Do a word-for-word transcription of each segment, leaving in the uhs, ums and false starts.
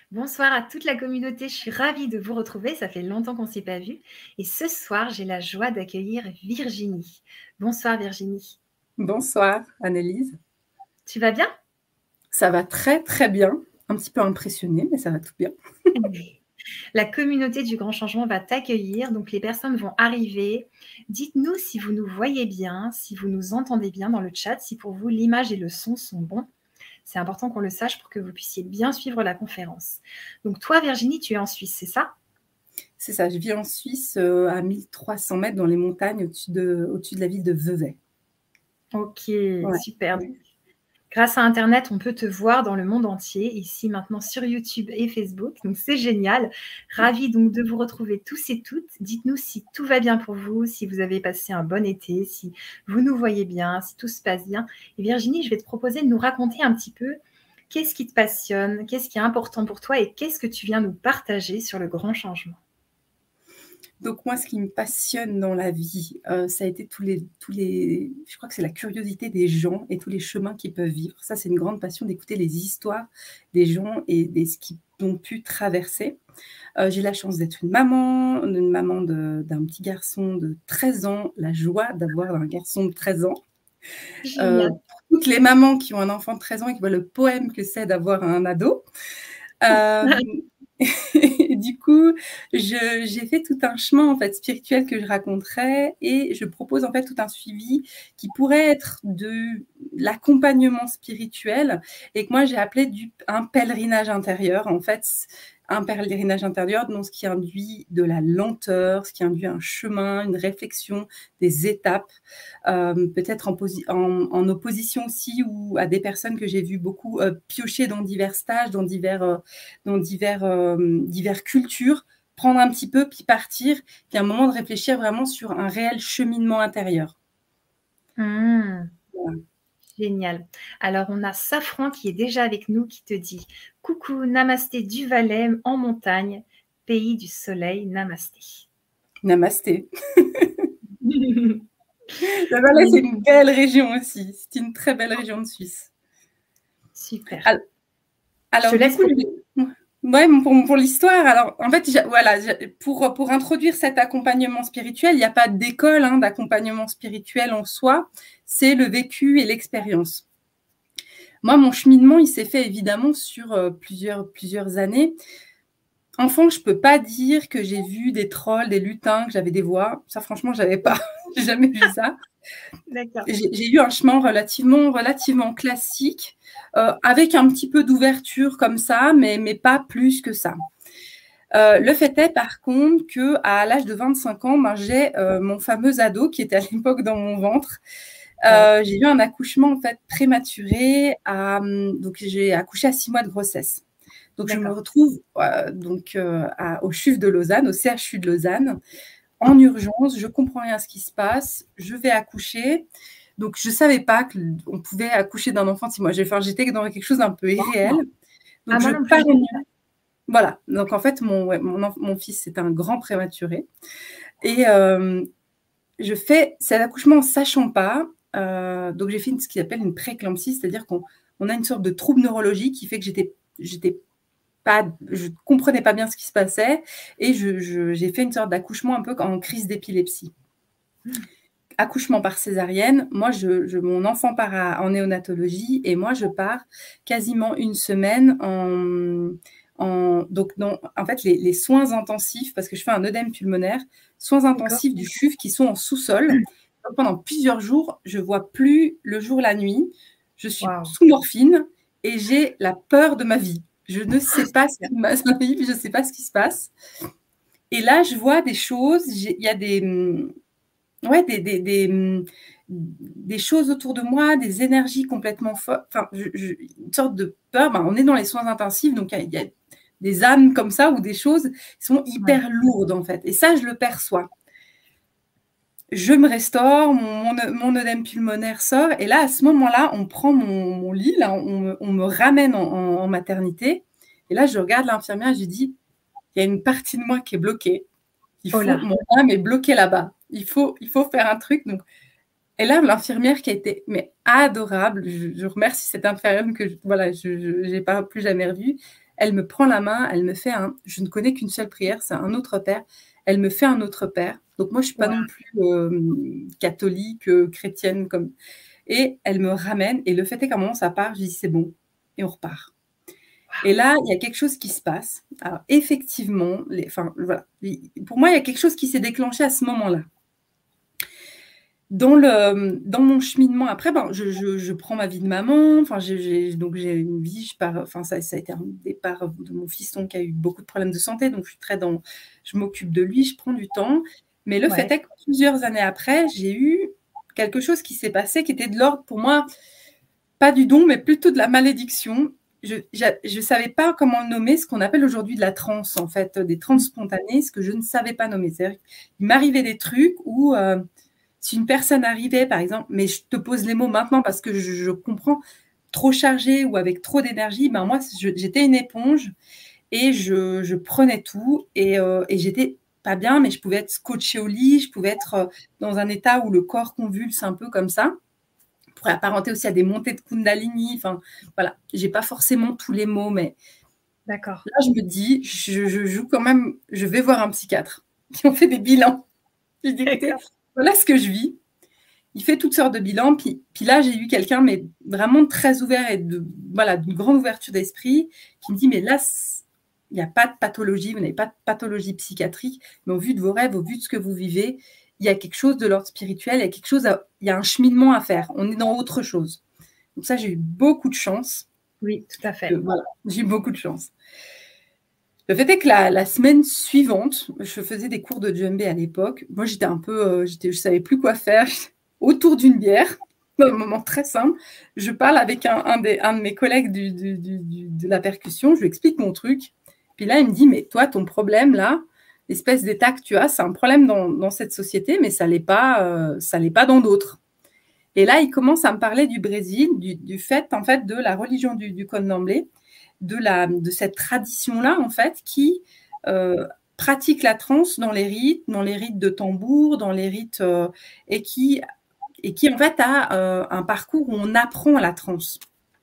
Bonsoir à toute la communauté, je suis ravie de vous retrouver, ça fait longtemps qu'on ne s'est pas vu. Et ce soir, j'ai la joie d'accueillir Virginie. Bonsoir Virginie. Bonsoir Annelise. Tu vas bien? Ça va très très bien, un petit peu impressionnée, mais ça va tout bien. La communauté du grand changement va t'accueillir, donc les personnes vont arriver. Dites-nous si vous nous voyez bien, si vous nous entendez bien dans le chat, si pour vous l'image et le son sont bons. C'est important qu'on le sache pour que vous puissiez bien suivre la conférence. Donc toi Virginie, tu es en Suisse, c'est ça? C'est ça, je vis en Suisse euh, à mille trois cents mètres dans les montagnes au-dessus de, au-dessus de la ville de Vevey. Ok, Ouais. super. Grâce à Internet, on peut te voir dans le monde entier, ici maintenant sur YouTube et Facebook. Donc c'est génial. Ravie donc de vous retrouver tous et toutes. Dites-nous si tout va bien pour vous, si vous avez passé un bon été, si vous nous voyez bien, si tout se passe bien. Et Virginie, je vais te proposer de nous raconter un petit peu qu'est-ce qui te passionne, qu'est-ce qui est important pour toi et qu'est-ce que tu viens nous partager sur le grand changement. Donc moi, ce qui me passionne dans la vie, euh, ça a été tous les, tous les, je crois que c'est la curiosité des gens et tous les chemins qu'ils peuvent vivre. Ça, c'est une grande passion d'écouter les histoires des gens et de ce qu'ils ont pu traverser. Euh, j'ai la chance d'être une maman, une maman de, d'un petit garçon de treize ans, la joie d'avoir un garçon de treize ans. Euh, pour toutes les mamans qui ont un enfant de treize ans et qui voient le poème que c'est d'avoir un ado. Euh, du coup, je, j'ai fait tout un chemin en fait spirituel que je raconterai et je propose en fait tout un suivi qui pourrait être de l'accompagnement spirituel et que moi j'ai appelé du, un pèlerinage intérieur. En fait, un pèlerinage intérieur, donc ce qui induit de la lenteur, ce qui induit un chemin, une réflexion, des étapes, euh, peut-être en, posi- en, en opposition aussi ou à des personnes que j'ai vues beaucoup euh, piocher dans divers stages, dans divers, euh, dans divers, euh, divers cultures, prendre un petit peu, puis partir, puis un moment de réfléchir vraiment sur un réel cheminement intérieur. Mmh. Voilà. Génial. Alors, on a Safran qui est déjà avec nous, qui te dit « Coucou, namasté du Valais en montagne, pays du soleil, namasté. » Namasté. Le Valais, c'est une belle région aussi. C'est une très belle région de Suisse. Super. Alors, alors Je te du laisse coup, pour... ouais, pour, pour l'histoire, alors en fait, voilà, pour, pour introduire cet accompagnement spirituel, il n'y a pas d'école hein, d'accompagnement spirituel en soi, c'est le vécu et l'expérience. Moi, mon cheminement, il s'est fait évidemment sur euh, plusieurs, plusieurs années. Enfant, je peux pas dire que j'ai vu des trolls, des lutins, que j'avais des voix. Ça, franchement, j'avais pas. J'ai jamais vu ça. D'accord. J'ai, j'ai eu un chemin relativement, relativement classique, euh, avec un petit peu d'ouverture comme ça, mais, mais pas plus que ça. Euh, le fait est, par contre, qu'à l'âge de vingt-cinq ans, ben, j'ai euh, mon fameux ado qui était à l'époque dans mon ventre. Euh, j'ai eu un accouchement en fait prématuré. À, donc, j'ai accouché à six mois de grossesse. Donc, D'accord. Je me retrouve euh, donc, euh, à, au C H U V de Lausanne, au C H U de Lausanne, en urgence. Je ne comprends rien à ce qui se passe. Je vais accoucher. Donc, je ne savais pas qu'on pouvait accoucher d'un enfant de six mois. Enfin, j'étais dans quelque chose d'un peu irréel. Donc, ah, je moi non plus. pars en Voilà. Donc, en fait, mon, ouais, mon, mon fils, c'est un grand prématuré. Et euh, je fais cet accouchement en ne sachant pas. Euh, donc, j'ai fait une, ce qu'ils appelle une prééclampsie, c'est-à-dire qu'on on a une sorte de trouble neurologique qui fait que j'étais, j'étais pas, je ne comprenais pas bien ce qui se passait et je, je, j'ai fait une sorte d'accouchement un peu en crise d'épilepsie. Mmh. Accouchement par césarienne, moi, je, je, mon enfant part à, en néonatologie et moi, je pars quasiment une semaine en... En, donc, non, en fait, les, les soins intensifs, parce que je fais un œdème pulmonaire, soins intensifs D'accord. Du C H U V qui sont en sous-sol. Donc, pendant plusieurs jours, je ne vois plus le jour, la nuit. Je suis wow. sous morphine et j'ai la peur de ma vie. Je ne sais pas ce qui m'arrive, je ne sais pas ce qui se passe. Et là, je vois des choses, il y a des, ouais, des, des, des, des choses autour de moi, des énergies complètement fortes, enfin, je, je, une sorte de peur. Ben, on est dans les soins intensifs, donc il y, y a des âmes comme ça ou des choses qui sont hyper ouais. lourdes en fait. Et ça, je le perçois. Je me restaure, mon, mon, mon œdème pulmonaire sort, et là, à ce moment-là, on prend mon, mon lit, là, on, me, on me ramène en, en, en maternité, et là, je regarde l'infirmière et je dis, il y a une partie de moi qui est bloquée. Il faut, oh mon âme est bloquée là-bas. Il faut, il faut faire un truc. Donc, et là, l'infirmière qui a été mais adorable, je, je remercie cette infirmière que je, voilà, je n'ai pas plus jamais revue. Elle me prend la main, elle me fait un… Je ne connais qu'une seule prière, c'est un autre Père. Elle me fait un autre Père. Donc moi, je ne suis pas wow. non plus euh, catholique, euh, chrétienne. Comme… Et elle me ramène. Et le fait est qu'à un moment, ça part. Je dis, c'est bon. Et on repart. Et là, il y a quelque chose qui se passe. Alors, effectivement, les, enfin, voilà. Pour moi, il y a quelque chose qui s'est déclenché à ce moment-là. Dans, le, dans mon cheminement, après, ben, je, je, je prends ma vie de maman. Enfin, j'ai, j'ai, donc, j'ai une vie. Je pars, enfin, ça, ça a été un départ de mon fiston qui a eu beaucoup de problèmes de santé. Donc, je suis très dans… Je m'occupe de lui, je prends du temps. Mais le ouais. fait est que plusieurs années après, j'ai eu quelque chose qui s'est passé qui était de l'ordre, pour moi, pas du don, mais plutôt de la malédiction. Je ne savais pas comment le nommer, ce qu'on appelle aujourd'hui de la transe, en fait, des transes spontanées, ce que je ne savais pas nommer. C'est-à-dire qu'il m'arrivait des trucs où, euh, si une personne arrivait, par exemple, mais je te pose les mots maintenant parce que je, je comprends, trop chargée ou avec trop d'énergie, ben moi, je, j'étais une éponge et je, je prenais tout et, euh, et j'étais pas bien, mais je pouvais être scotchée au lit, je pouvais être dans un état où le corps convulse un peu comme ça. Pourrait apparenter aussi à des montées de Kundalini. Enfin, voilà, j'ai pas forcément tous les mots, mais d'accord. Là, je me dis, je, je joue quand même, je vais voir un psychiatre. Puis on fait des bilans. Je dis, écoutez, voilà ce que je vis. Il fait toutes sortes de bilans. Puis, puis là, j'ai eu quelqu'un, mais vraiment très ouvert et de, voilà, d'une grande ouverture d'esprit, qui me dit, mais là, il n'y a pas de pathologie, vous n'avez pas de pathologie psychiatrique, mais au vu de vos rêves, au vu de ce que vous vivez, il y a quelque chose de l'ordre spirituel, il y a quelque chose, à, il y a un cheminement à faire. On est dans autre chose. Donc ça, j'ai eu beaucoup de chance. Oui, tout à fait. Euh, voilà, j'ai eu beaucoup de chance. Le fait est que la, la semaine suivante, je faisais des cours de djembé à l'époque. Moi, j'étais un peu, euh, j'étais, je savais plus quoi faire. Autour d'une bière, dans un moment très simple, je parle avec un, un, des, un de mes collègues du, du, du, du, de la percussion. Je lui explique mon truc. Puis là, il me dit, mais toi, ton problème là, l'espèce d'état que tu as, c'est un problème dans, dans cette société, mais ça l'est pas, euh, ça l'est pas dans d'autres. Et là, il commence à me parler du Brésil, du, du fait, en fait, de la religion du, du Candomblé, de, la, de cette tradition-là, en fait, qui euh, pratique la transe dans les rites, dans les rites de tambour, dans les rites, euh, et, qui, et qui, en fait, a euh, un parcours où on apprend la transe.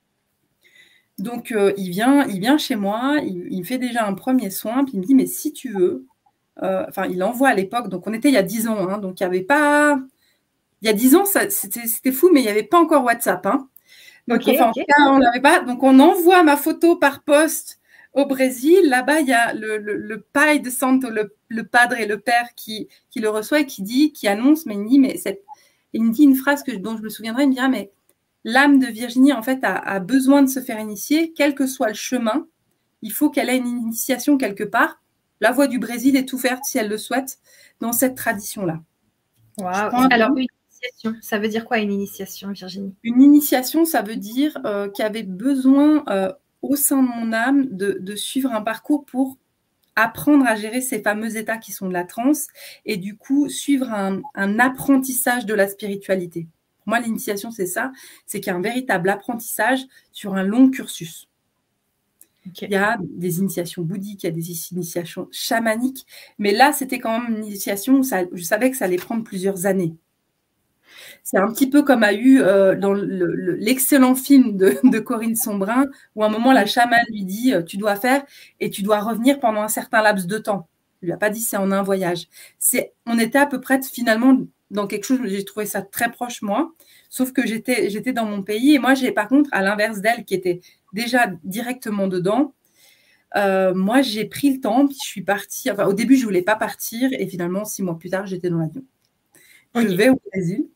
Donc, euh, il, vient, il vient chez moi, il, il me fait déjà un premier soin, puis il me dit, mais si tu veux, enfin, euh, il envoie à l'époque, donc on était il y a dix ans, hein, donc il n'y avait pas… Il y a dix ans, ça, c'était, c'était fou, mais il n'y avait pas encore WhatsApp. Hein. Donc, okay, enfin, okay. en tout cas, on l'avait pas. Donc, on envoie ma photo par poste au Brésil. Là-bas, il y a le, le, le pai de Santo, le, le padre et le père qui, qui le reçoit et qui dit, qui annonce, mais il me dit, mais cette… il me dit une phrase que, dont je me souviendrai, il me dit, ah, mais l'âme de Virginie, en fait, a, a besoin de se faire initier, quel que soit le chemin. Il faut qu'elle ait une initiation quelque part. La voie du Brésil est ouverte, si elle le souhaite, dans cette tradition-là. Wow. Alors, une initiation, ça veut dire quoi une initiation, Virginie? Une initiation, ça veut dire euh, qu'il y avait besoin euh, au sein de mon âme de, de suivre un parcours pour apprendre à gérer ces fameux états qui sont de la transe et du coup suivre un, un apprentissage de la spiritualité. Pour moi, l'initiation, c'est ça, c'est qu'il y a un véritable apprentissage sur un long cursus. Okay. Il y a des initiations bouddhiques, il y a des initiations chamaniques, mais là, c'était quand même une initiation où ça, je savais que ça allait prendre plusieurs années. C'est un petit peu comme a eu euh, dans le, le, l'excellent film de, de Corinne Sombrin, où à un moment, la chamane lui dit « tu dois faire et tu dois revenir pendant un certain laps de temps ». Il lui a pas dit « c'est en un voyage ». C'est, on était à peu près finalement dans quelque chose, j'ai trouvé ça très proche moi, sauf que j'étais, j'étais dans mon pays et moi, j'ai par contre, à l'inverse d'elle, qui était déjà directement dedans, euh, moi, j'ai pris le temps, puis je suis partie, enfin, au début, je voulais pas partir et finalement, six mois plus tard, j'étais dans l'avion. Okay. Je vais au Brésil.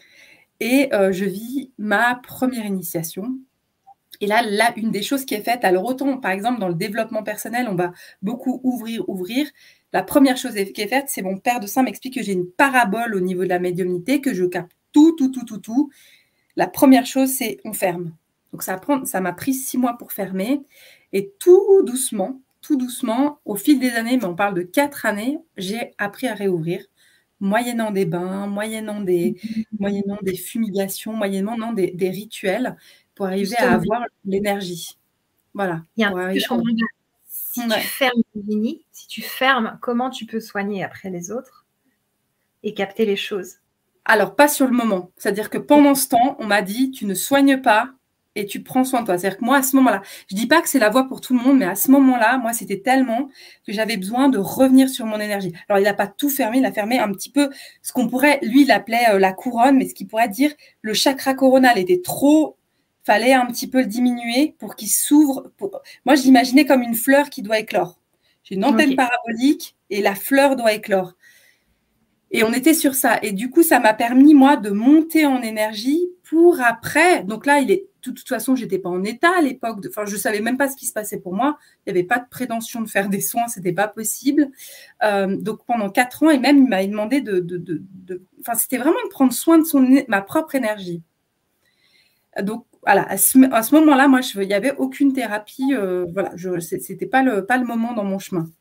Et euh, je vis ma première initiation. Et là, là, une des choses qui est faite, alors autant, par exemple, dans le développement personnel, on va beaucoup ouvrir, ouvrir. La première chose qui est faite, c'est mon père de Saint m'explique que j'ai une parabole au niveau de la médiumnité, que je capte tout, tout, tout, tout, tout. La première chose, c'est on ferme. Donc, ça, prend, ça m'a pris six mois pour fermer. Et tout doucement, tout doucement, au fil des années, mais on parle de quatre années, j'ai appris à réouvrir. Moyennant des bains, moyennant des, mmh. moyennant des fumigations, moyennant non, des, des rituels pour arriver Justement. à avoir l'énergie. Voilà. Il y a un truc que je comprends bien. Si ouais. tu fermes, Virginie, si tu fermes, comment tu peux soigner après les autres et capter les choses? Alors, pas sur le moment. C'est-à-dire que pendant ce temps, on m'a dit, tu ne soignes pas et tu prends soin de toi. C'est-à-dire que moi, à ce moment-là, je dis pas que c'est la voie pour tout le monde, mais à ce moment-là, moi, c'était tellement que j'avais besoin de revenir sur mon énergie. Alors, il n'a pas tout fermé, il a fermé un petit peu ce qu'on pourrait, lui, il appelait euh, la couronne, mais ce qu'il pourrait dire, le chakra coronal était trop, fallait un petit peu le diminuer pour qu'il s'ouvre. Pour... Moi, je l'imaginais comme une fleur qui doit éclore. J'ai une antenne okay. parabolique et la fleur doit éclore. Et on était sur ça. Et du coup, ça m'a permis, moi, de monter en énergie pour après. Donc là, il est, de toute façon, je n'étais pas en état à l'époque. De, enfin, je ne savais même pas ce qui se passait pour moi. Il n'y avait pas de prétention de faire des soins. Ce n'était pas possible. Euh, donc, pendant quatre ans, et même, il m'avait demandé de, de, de, de... Enfin, c'était vraiment de prendre soin de son, ma propre énergie. Donc, voilà, à ce, à ce moment-là, moi, je, il n'y avait aucune thérapie. Euh, voilà, ce n'était pas le, pas le moment dans mon chemin.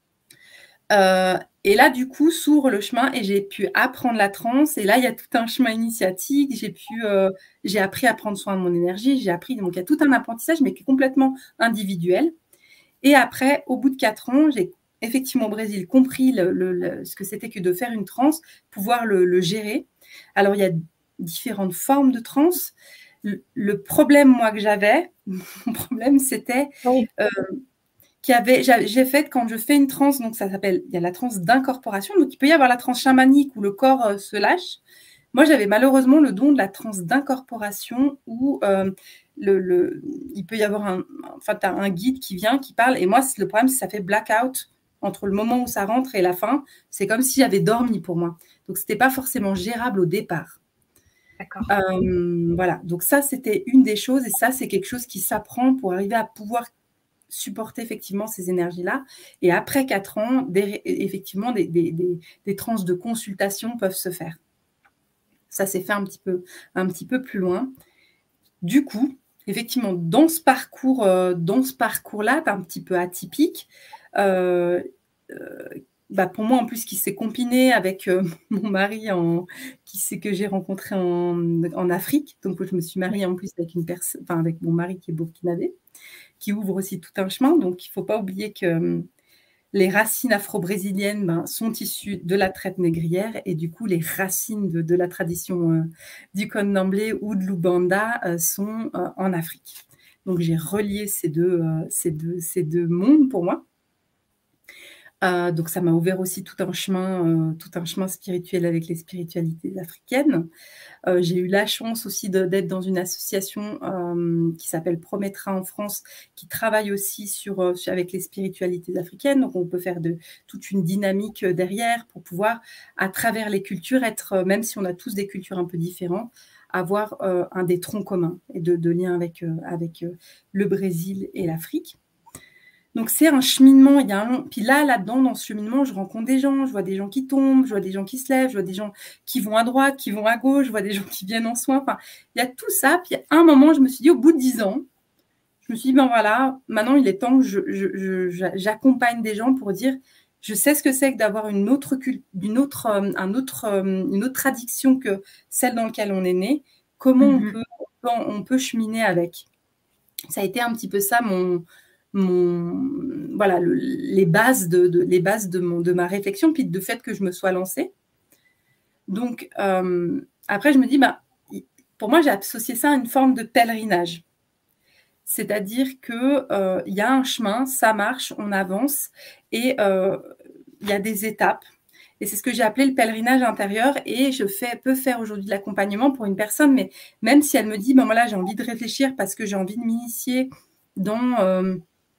Euh, et là, du coup, s'ouvre le chemin et j'ai pu apprendre la transe. Et là, il y a tout un chemin initiatique. J'ai pu, euh, j'ai appris à prendre soin de mon énergie. J'ai appris, donc il y a tout un apprentissage, mais qui est complètement individuel. Et après, au bout de quatre ans, j'ai effectivement au Brésil compris le, le, le, ce que c'était que de faire une transe, pouvoir le, le gérer. Alors, il y a différentes formes de transe. Le, le problème, moi, que j'avais, mon problème, c'était... Oui. Euh, Qui avait, j'ai fait quand je fais une transe, donc ça s'appelle, il y a la transe d'incorporation, donc il peut y avoir la transe chamanique où le corps euh, se lâche. Moi, j'avais malheureusement le don de la transe d'incorporation où euh, le, le, il peut y avoir un, enfin, t'as un guide qui vient, qui parle, et moi, le problème, c'est que ça fait blackout entre le moment où ça rentre et la fin. C'est comme si j'avais dormi pour moi. Donc, c'était pas forcément gérable au départ. D'accord. Euh, voilà, donc ça, c'était une des choses, et ça, c'est quelque chose qui s'apprend pour arriver à pouvoir supporter effectivement ces énergies-là. Et après quatre ans, des, effectivement, des, des, des, des transes de consultation peuvent se faire. Ça s'est fait un petit peu, un petit peu plus loin. Du coup, effectivement, dans ce parcours, euh, dans ce parcours-là, un petit peu atypique, euh, euh, bah pour moi, en plus, qui s'est combiné avec euh, mon mari en, qui c'est que j'ai rencontré en, en Afrique. Donc, je me suis mariée en plus avec une personne, enfin, avec mon mari qui est burkinabé, qui ouvre aussi tout un chemin. Donc, il ne faut pas oublier que euh, les racines afro-brésiliennes ben, sont issues de la traite négrière et du coup, les racines de, de la tradition euh, du Candomblé ou de l'Ubanda euh, sont euh, en Afrique. Donc, j'ai relié ces deux, euh, ces deux, ces deux mondes pour moi. Euh, donc, ça m'a ouvert aussi tout un chemin, euh, tout un chemin spirituel avec les spiritualités africaines. Euh, j'ai eu la chance aussi de, d'être dans une association euh, qui s'appelle Prometra en France, qui travaille aussi sur, euh, avec les spiritualités africaines. Donc, on peut faire de, toute une dynamique derrière pour pouvoir, à travers les cultures, être, même si on a tous des cultures un peu différentes, avoir euh, un des troncs communs et de, de liens avec, euh, avec euh, le Brésil et l'Afrique. Donc, c'est un cheminement. Il y a un long... Puis là, là-dedans, dans ce cheminement, je rencontre des gens. Je vois des gens qui tombent, je vois des gens qui se lèvent, je vois des gens qui vont à droite, qui vont à gauche, je vois des gens qui viennent en soins. Enfin, il y a tout ça. Puis à un moment, je me suis dit, au bout de dix ans, je me suis dit, ben voilà, maintenant, il est temps que je, je, je, j'accompagne des gens pour dire, je sais ce que c'est que d'avoir une autre, une autre, un autre, une autre tradition que celle dans laquelle on est né. Comment mm-hmm. on, peut, on, peut, on peut cheminer avec. Ça a été un petit peu ça, mon... Mon, voilà, le, les bases, de, de, les bases de, mon, de ma réflexion, puis de fait que je me sois lancée. Donc, euh, après, je me dis, bah, pour moi, j'ai associé ça à une forme de pèlerinage. C'est-à-dire qu'il euh, y a un chemin, ça marche, on avance, et il euh, y a des étapes. Et c'est ce que j'ai appelé le pèlerinage intérieur, et je fais, peux faire aujourd'hui de l'accompagnement pour une personne, mais même si elle me dit, ben voilà, j'ai envie de réfléchir parce que j'ai envie de m'initier dans... Euh,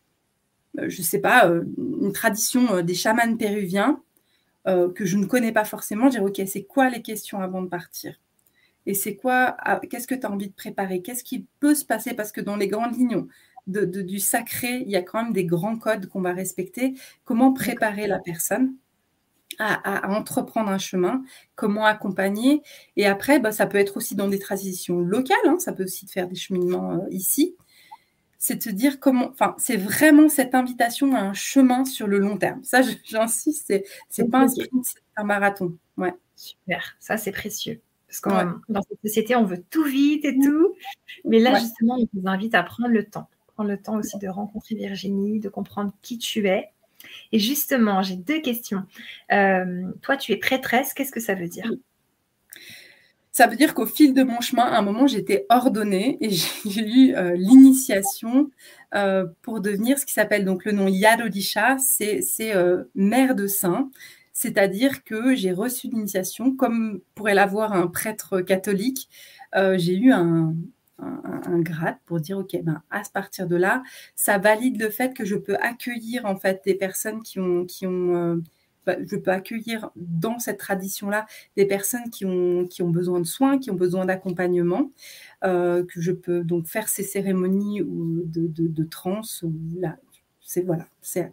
je ne sais pas, euh, une tradition euh, des chamans péruviens euh, que je ne connais pas forcément, dire, OK, c'est quoi les questions avant de partir? Et c'est quoi, ah, qu'est-ce que tu as envie de préparer? Qu'est-ce qui peut se passer? Parce que dans les grandes lignes de, de, du sacré, il y a quand même des grands codes qu'on va respecter. Comment préparer la personne à, à, à entreprendre un chemin? Comment accompagner? Et après, bah, ça peut être aussi dans des traditions locales, hein, ça peut aussi faire des cheminements euh, ici. C'est de se dire comment, enfin, c'est vraiment cette invitation à un chemin sur le long terme. Ça, j'insiste, c'est, c'est okay. pas un sprint, c'est un marathon. Ouais. Super, ça c'est précieux. Parce que ouais. dans cette société, on veut tout vite et tout. Mais là, ouais. justement, on vous invite à prendre le temps. Prendre le temps aussi de rencontrer Virginie, de comprendre qui tu es. Et justement, j'ai deux questions. Euh, toi, tu es prêtresse, qu'est-ce que ça veut dire? Ça veut dire qu'au fil de mon chemin, à un moment, j'étais ordonnée et j'ai eu euh, l'initiation euh, pour devenir ce qui s'appelle donc le nom Yarodisha, c'est euh, mère de saint, c'est-à-dire que j'ai reçu l'initiation, comme pourrait l'avoir un prêtre catholique, euh, j'ai eu un, un, un grade pour dire, ok, ben, à partir de là, ça valide le fait que je peux accueillir en fait des personnes qui ont... Qui ont euh, je peux accueillir dans cette tradition-là des personnes qui ont, qui ont besoin de soins, qui ont besoin d'accompagnement, euh, que je peux donc faire ces cérémonies de, de, de trance. Là, c'est voilà, c'est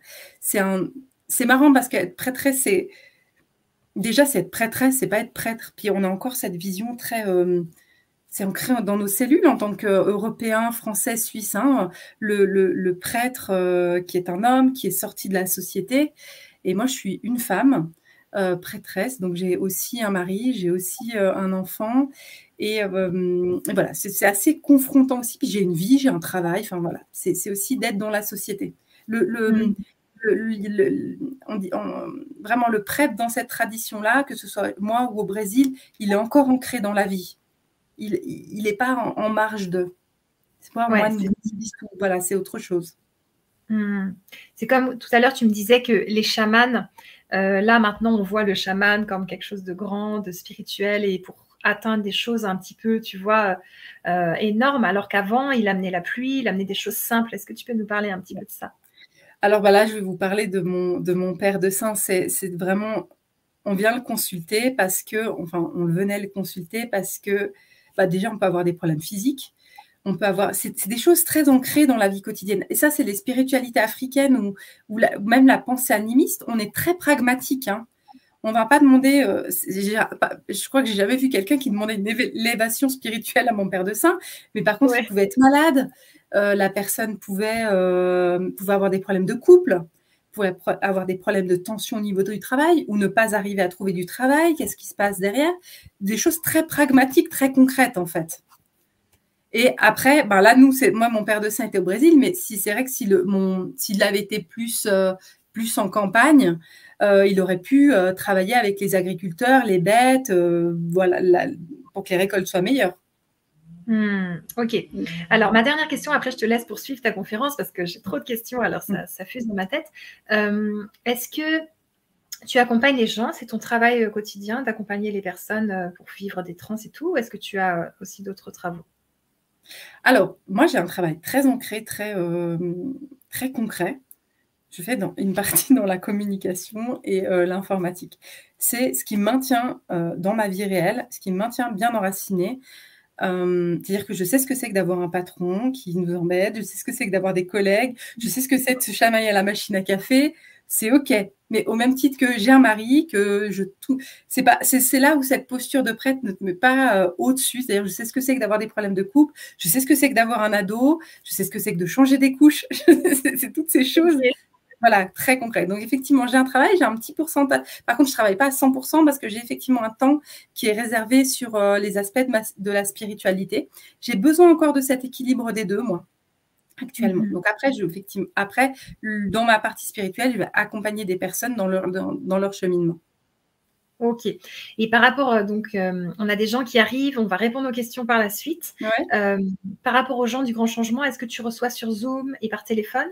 c'est marrant parce qu'être prêtresse, c'est déjà c'est être prêtresse, c'est pas être prêtre. Puis on a encore cette vision très euh, c'est ancré dans nos cellules en tant qu'Européens, Français, Suisses. Hein, le, le, le prêtre euh, qui est un homme, qui est sorti de la société. Et moi, je suis une femme euh, prêtresse, donc j'ai aussi un mari, j'ai aussi euh, un enfant. Et, euh, et voilà, c'est assez confrontant aussi. Puis j'ai une vie, j'ai un travail. Enfin voilà, c'est aussi d'être dans la société. Le, le, mmh. le, le, le on dit, on, vraiment, le prêtre dans cette tradition-là, que ce soit moi ou au Brésil, il est encore ancré dans la vie. Il n'est pas en, en marge de. C'est pas un moine bouddhiste, voilà, c'est autre chose. Mmh. C'est comme tout à l'heure, tu me disais que les chamans, euh, là maintenant, on voit le chaman comme quelque chose de grand, de spirituel, et pour atteindre des choses un petit peu, tu vois, euh, énormes, alors qu'avant, il amenait la pluie, il amenait des choses simples. Est-ce que tu peux nous parler un petit peu de ça? Alors bah là, je vais vous parler de mon, de mon père de saint. C'est vraiment, on vient le consulter parce que, enfin, on venait le consulter parce que, bah déjà, on peut avoir des problèmes physiques. On peut avoir, c'est des choses très ancrées dans la vie quotidienne. Et ça, c'est les spiritualités africaines ou, ou, la, ou même la pensée animiste. On est très pragmatique. Hein. On ne va pas demander. Euh, je crois que j'ai jamais vu quelqu'un qui demandait une élévation spirituelle à mon père de saint. Mais par contre, ouais. il pouvait être malade. Euh, la personne pouvait, euh, pouvait avoir des problèmes de couple, pouvait avoir des problèmes de tension au niveau du travail ou ne pas arriver à trouver du travail. Qu'est-ce qui se passe derrière? Des choses très pragmatiques, très concrètes en fait. Et après, ben là, nous, moi, mon père de saint était au Brésil, mais si c'est vrai que s'il s'il avait été plus, euh, plus en campagne, euh, il aurait pu euh, travailler avec les agriculteurs, les bêtes, euh, voilà, la, pour que les récoltes soient meilleures. Mmh, ok. Alors, ma dernière question, après, je te laisse poursuivre ta conférence parce que j'ai trop de questions, alors ça, ça fuse dans ma tête. Euh, Est-ce que tu accompagnes les gens? C'est ton travail quotidien d'accompagner les personnes pour vivre des trans et tout? Ou est-ce que tu as aussi d'autres travaux? Alors, moi, j'ai un travail très ancré, très, euh, très concret. Je fais dans, une partie dans la communication et euh, l'informatique. C'est ce qui me maintient euh, dans ma vie réelle, ce qui me maintient bien enracinée. Euh, C'est-à-dire que je sais ce que c'est que d'avoir un patron qui nous embête, je sais ce que c'est que d'avoir des collègues, je sais ce que c'est de se chamailler à la machine à café. C'est OK. Mais au même titre que j'ai un mari, que je tout, c'est pas, c'est là où cette posture de prêtre ne te met pas euh, au-dessus. C'est-à-dire, je sais ce que c'est que d'avoir des problèmes de couple, je sais ce que c'est que d'avoir un ado, je sais ce que c'est que de changer des couches. C'est toutes ces choses. Okay. Voilà, très concret. Donc, effectivement, j'ai un travail, j'ai un petit pourcentage. Par contre, je ne travaille pas à cent pour cent parce que j'ai effectivement un temps qui est réservé sur euh, les aspects de, ma, de la spiritualité. J'ai besoin encore de cet équilibre des deux, moi, actuellement. Mm-hmm. Donc, après, je, effectivement, après, dans ma partie spirituelle, je vais accompagner des personnes dans leur, dans, dans leur cheminement. Ok. Et par rapport, donc, euh, on a des gens qui arrivent, on va répondre aux questions par la suite. Ouais. Euh, par rapport aux gens du Grand Changement, est-ce que tu reçois sur Zoom et par téléphone?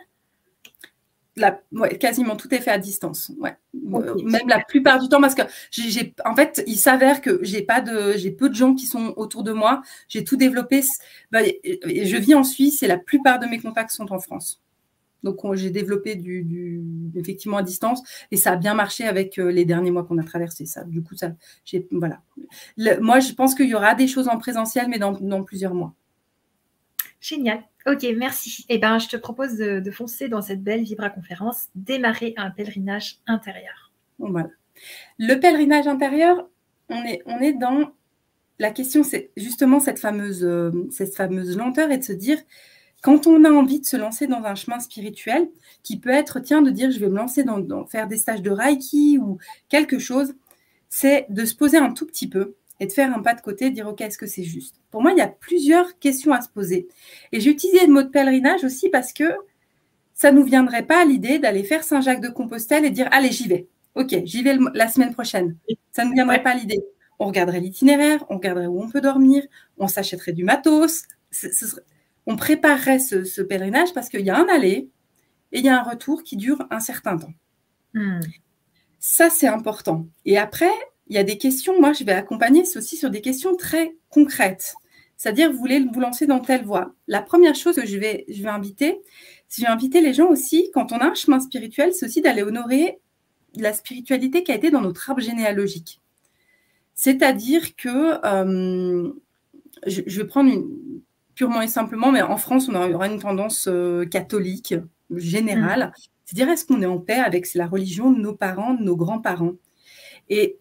La, ouais, quasiment tout est fait à distance. Ouais. Okay, Même super. La plupart du temps, parce que j'ai, en fait, il s'avère que j'ai pas de, j'ai peu de gens qui sont autour de moi. J'ai tout développé. Bah, je vis en Suisse et la plupart de mes contacts sont en France. Donc, j'ai développé du, du, effectivement à distance et ça a bien marché avec les derniers mois qu'on a traversés. Ça, du coup, ça, j'ai, voilà. Le, moi, je pense qu'il y aura des choses en présentiel, mais dans, dans plusieurs mois. Génial. Ok, merci. Eh ben, je te propose de, de foncer dans cette belle Vibra conférence, démarrer un pèlerinage intérieur. Bon, voilà. Le pèlerinage intérieur, on est, on est dans la question, c'est justement cette fameuse, euh, cette fameuse lenteur et de se dire, quand on a envie de se lancer dans un chemin spirituel, qui peut être, tiens, de dire, je vais me lancer dans, dans faire des stages de Reiki ou quelque chose, c'est de se poser un tout petit peu et de faire un pas de côté, de dire, OK, est-ce que c'est juste? Pour moi, il y a plusieurs questions à se poser. Et j'ai utilisé le mot de pèlerinage aussi parce que ça ne nous viendrait pas à l'idée d'aller faire Saint-Jacques de Compostelle et dire, allez, j'y vais. OK, j'y vais la semaine prochaine. Ça ne nous viendrait ouais. pas à l'idée. on regarderait l'itinéraire, on regarderait où on peut dormir, on s'achèterait du matos, ce serait, on préparerait ce, ce pèlerinage parce qu'il y a un aller et il y a un retour qui dure un certain temps. Mmh. Ça, c'est important. Et après, il y a des questions, moi, je vais accompagner aussi sur des questions très concrètes. C'est-à-dire, vous voulez vous lancer dans telle voie. La première chose que je vais, je vais inviter, c'est je vais inviter les gens aussi, quand on a un chemin spirituel, c'est aussi d'aller honorer la spiritualité qui a été dans notre arbre généalogique. C'est-à-dire que, euh, je, je vais prendre une, purement et simplement, mais en France, on aura une tendance euh, catholique générale, mmh. c'est-à-dire est-ce qu'on est en paix avec la religion de nos parents, de nos grands-parents. Et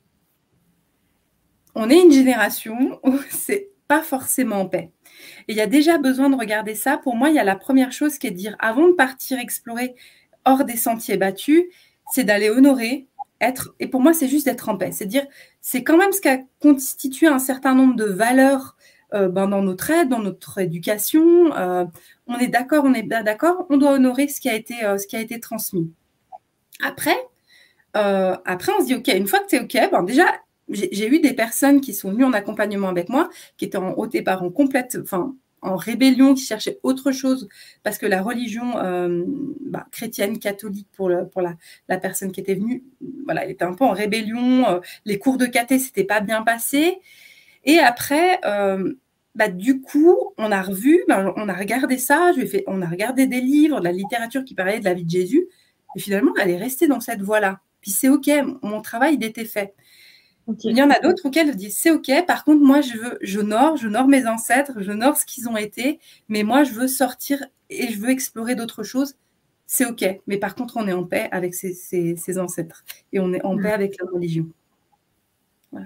on est une génération où c'est pas forcément en paix. Et il y a déjà besoin de regarder ça. Pour moi, il y a la première chose qui est de dire, avant de partir explorer hors des sentiers battus, c'est d'aller honorer, être, et pour moi, c'est juste d'être en paix. C'est dire, c'est quand même ce qui a constitué un certain nombre de valeurs euh, ben, dans notre aide, dans notre éducation. Euh, on est d'accord, on est bien d'accord, on doit honorer ce qui a été, euh, ce qui a été transmis. Après, euh, après, on se dit, OK, une fois que tu es OK, ben déjà, j'ai eu des personnes qui sont venues en accompagnement avec moi, qui étaient en, au départ en complète, enfin, en rébellion, qui cherchaient autre chose, parce que la religion euh, bah, chrétienne, catholique, pour, le, pour la, la personne qui était venue, voilà, elle était un peu en rébellion, euh, les cours de caté, c'était pas bien passé. Et après, euh, bah, du coup, on a revu, bah, on a regardé ça, je fait, on a regardé des livres, de la littérature qui parlait de la vie de Jésus, et finalement, elle est restée dans cette voie-là. Puis c'est OK, mon travail, il était fait. Okay. Il y en a d'autres auxquels je dis c'est OK, par contre, moi, je veux, j'honore, j'honore mes ancêtres, j'honore ce qu'ils ont été, mais moi, je veux sortir et je veux explorer d'autres choses. C'est OK, mais par contre, on est en paix avec ses, ses, ses ancêtres et on est en mmh. paix avec la religion. Voilà.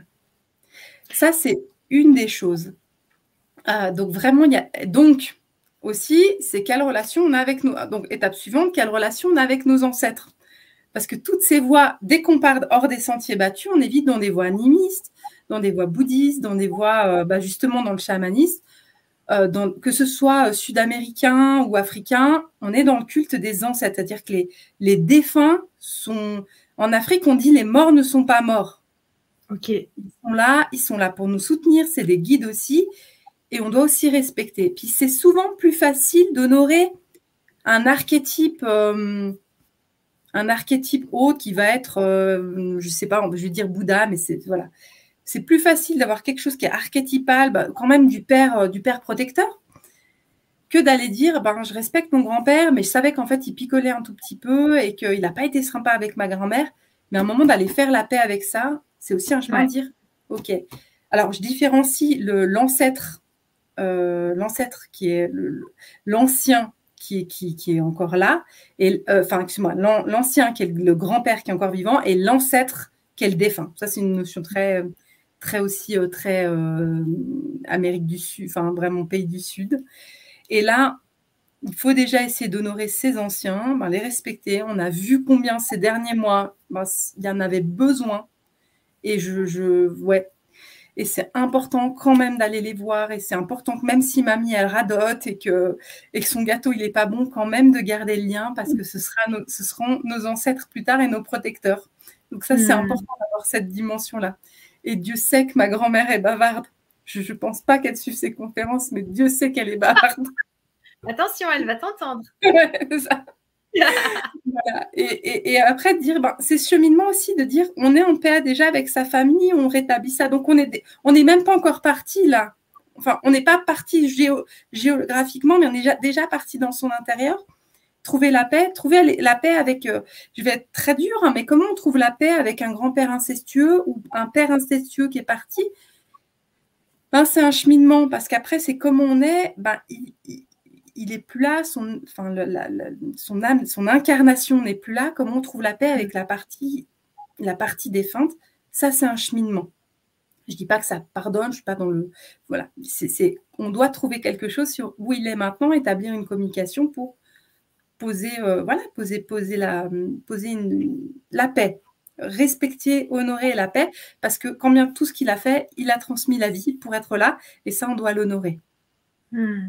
Ça, c'est une des choses. Euh, donc, vraiment, il y a. Donc, aussi, c'est quelle relation on a avec nos. Donc, étape suivante, quelle relation on a avec nos ancêtres. Parce que toutes ces voies, dès qu'on part hors des sentiers battus, on est vite dans des voies animistes, dans des voies bouddhistes, dans des voies, euh, bah, justement, dans le chamanisme. Euh, dans, que ce soit euh, sud-américain ou africain, on est dans le culte des ancêtres. C'est-à-dire que les, les défunts sont. En Afrique, on dit les morts ne sont pas morts. Ok. Ils sont là, ils sont là pour nous soutenir, c'est des guides aussi. Et on doit aussi respecter. Puis c'est souvent plus facile d'honorer un archétype. Euh, un archétype haut qui va être, euh, je ne sais pas, je vais dire Bouddha, mais c'est voilà, c'est plus facile d'avoir quelque chose qui est archétypal, bah, quand même du père, euh, du père protecteur, que d'aller dire, ben, je respecte mon grand-père, mais je savais qu'en fait, il picolait un tout petit peu et qu'il n'a pas été sympa avec ma grand-mère. Mais à un moment d'aller faire la paix avec ça, c'est aussi un chemin ouais. de dire, OK. Alors, je différencie le, l'ancêtre, euh, l'ancêtre qui est le, l'ancien, Qui est, qui, qui est encore là, et, euh, enfin, excuse-moi, l'an, l'ancien qui est le grand-père qui est encore vivant, et l'ancêtre qui est le défunt. Ça, c'est une notion très, très aussi, euh, très euh, Amérique du Sud, enfin, vraiment pays du Sud. Et là, il faut déjà essayer d'honorer ces anciens, ben, les respecter. On a vu combien ces derniers mois, ben, il y en avait besoin. Et je, je ouais, et c'est important quand même d'aller les voir. Et c'est important que même si mamie, elle radote et que, et que son gâteau, il n'est pas bon, quand même de garder le lien parce que ce, sera nos, ce seront nos ancêtres plus tard et nos protecteurs. Donc ça, c'est mmh. important d'avoir cette dimension-là. Et Dieu sait que ma grand-mère est bavarde. Je ne pense pas qu'elle suive ses conférences, mais Dieu sait qu'elle est bavarde. Attention, elle va t'entendre. Ouais, c'est ça. Voilà. et, et, et après dire ben, c'est ce cheminement aussi de dire on est en paix déjà avec sa famille, on rétablit ça, donc on est on n'est même pas encore parti là, enfin on n'est pas parti géo, géographiquement, mais on est déjà, déjà parti dans son intérieur, trouver la paix, trouver la paix avec euh, je vais être très dure, hein, mais comment on trouve la paix avec un grand-père incestueux ou un père incestueux qui est parti, ben, c'est un cheminement, parce qu'après c'est comme on est, ben, il, il il est plus là, son, enfin, la, la, la, son âme, son incarnation n'est plus là. Comment on trouve la paix avec la partie, la partie défunte? Ça, c'est un cheminement. Je dis pas que ça pardonne, je suis pas dans le, voilà. C'est, c'est, on doit trouver quelque chose sur où il est maintenant, établir une communication pour poser, euh, voilà, poser, poser la, poser une, la paix, respecter, honorer la paix, parce que quand bien tout ce qu'il a fait, il a transmis la vie pour être là, et ça, on doit l'honorer. Hmm.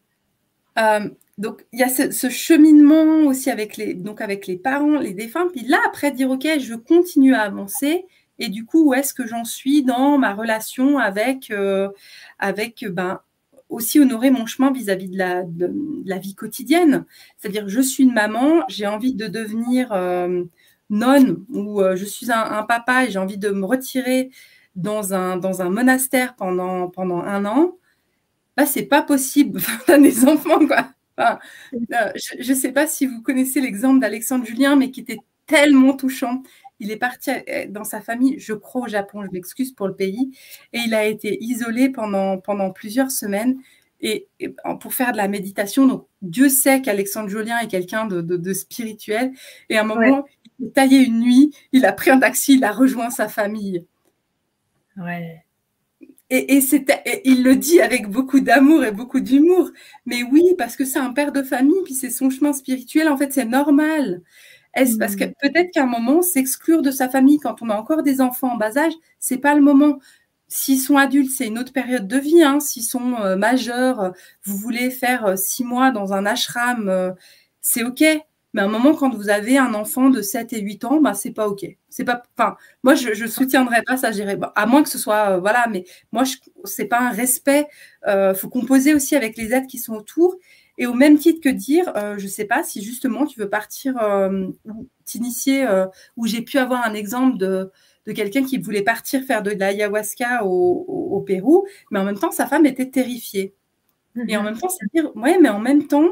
Euh, donc, il y a ce, ce cheminement aussi avec les, donc avec les parents, les défunts. Puis là, après, dire, OK, je continue à avancer. et du coup, où est-ce que j'en suis dans ma relation avec, euh, avec ben, aussi honorer mon chemin vis-à-vis de la, de, de la vie quotidienne. C'est-à-dire, je suis une maman, j'ai envie de devenir euh, nonne, ou euh, je suis un, un papa et j'ai envie de me retirer dans un, dans un monastère pendant, pendant un an. Bah, c'est pas possible. T'as des enfants, quoi. Enfin, euh, je ne sais pas si vous connaissez l'exemple d'Alexandre Julien, mais qui était tellement touchant. Il est parti dans sa famille, je crois au Japon, je m'excuse pour le pays, et il a été isolé pendant, pendant plusieurs semaines et, et pour faire de la méditation. Donc, Dieu sait qu'Alexandre Julien est quelqu'un de, de, de spirituel. Et à un moment, ouais. il a taillé une nuit, il a pris un taxi, il a rejoint sa famille. Ouais. Et, et, et il le dit avec beaucoup d'amour et beaucoup d'humour. Mais oui, parce que c'est un père de famille, puis c'est son chemin spirituel. En fait, c'est normal. Est-ce mmh. parce que peut-être qu'à un moment, s'exclure de sa famille quand on a encore des enfants en bas âge, c'est pas le moment. S'ils sont adultes, c'est une autre période de vie. Hein. S'ils sont euh, majeurs, euh, vous voulez faire euh, six mois dans un ashram, euh, c'est OK. Mais à un moment, quand vous avez un enfant de sept et huit ans, bah, c'est pas OK. C'est pas, enfin, moi, je, je soutiendrai pas ça, j'irai, bah, à moins que ce soit, euh, voilà, mais moi, je, c'est pas un respect. Euh, faut composer aussi avec les aides qui sont autour. Et au même titre que dire, euh, je sais pas si justement tu veux partir, euh, ou t'initier, euh, où j'ai pu avoir un exemple de, de quelqu'un qui voulait partir faire de, de l'ayahuasca au, au, au Pérou, mais en même temps, sa femme était terrifiée. Mm-hmm. Et en même temps, c'est dire, ouais, mais en même temps,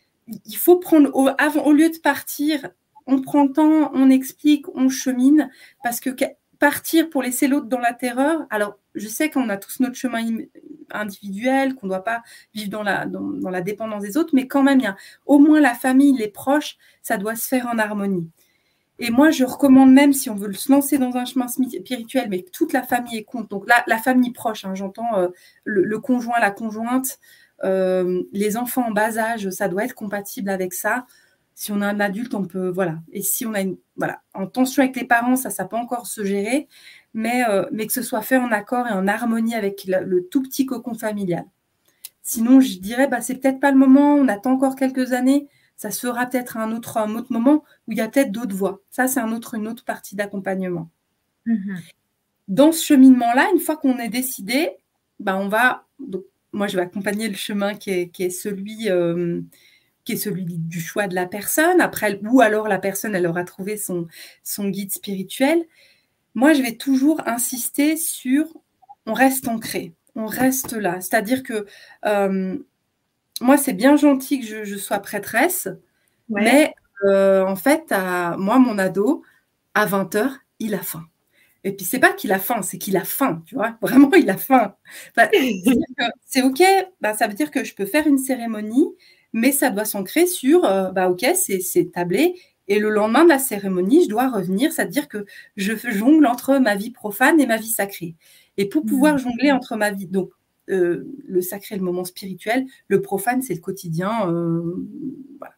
il faut prendre, au, avant, au lieu de partir, on prend le temps, on explique, on chemine, parce que partir pour laisser l'autre dans la terreur, alors je sais qu'on a tous notre chemin individuel, qu'on ne doit pas vivre dans la, dans, dans la dépendance des autres, mais quand même, il y a au moins la famille, les proches, ça doit se faire en harmonie. Et moi, je recommande même, si on veut se lancer dans un chemin spirituel, mais que toute la famille est compte, donc la, la famille proche, hein, j'entends euh, le, le conjoint, la conjointe, euh, les enfants en bas âge, ça doit être compatible avec ça. Si on a un adulte, on peut, voilà. Et si on a une, voilà, en tension avec les parents, ça, ça peut encore se gérer, mais, euh, mais que ce soit fait en accord et en harmonie avec le, le tout petit cocon familial. Sinon, je dirais, bah, c'est peut-être pas le moment, on attend encore quelques années, ça se fera peut-être un autre, un autre moment où il y a peut-être d'autres voies. Ça, c'est un autre, une autre partie d'accompagnement. Mm-hmm. Dans ce cheminement-là, une fois qu'on est décidé, bah, on va, donc, moi, je vais accompagner le chemin qui est, qui est celui... Euh, qui est celui du choix de la personne, après, ou alors la personne, elle aura trouvé son, son guide spirituel. Moi, je vais toujours insister sur, on reste ancré, on reste là. C'est-à-dire que euh, moi, c'est bien gentil que je, je sois prêtresse, ouais. mais euh, en fait, à, moi, mon ado, à vingt heures, il a faim. Et puis, c'est pas qu'il a faim, c'est qu'il a faim, tu vois. Vraiment, il a faim. Bah, c'est OK, bah, ça veut dire que je peux faire une cérémonie, mais ça doit s'ancrer sur, euh, bah ok, c'est, c'est tablé, et le lendemain de la cérémonie, je dois revenir, c'est-à-dire que je jongle entre ma vie profane et ma vie sacrée. Et pour pouvoir mmh. jongler entre ma vie, donc euh, le sacré, le moment spirituel, le profane, c'est le quotidien, euh, voilà.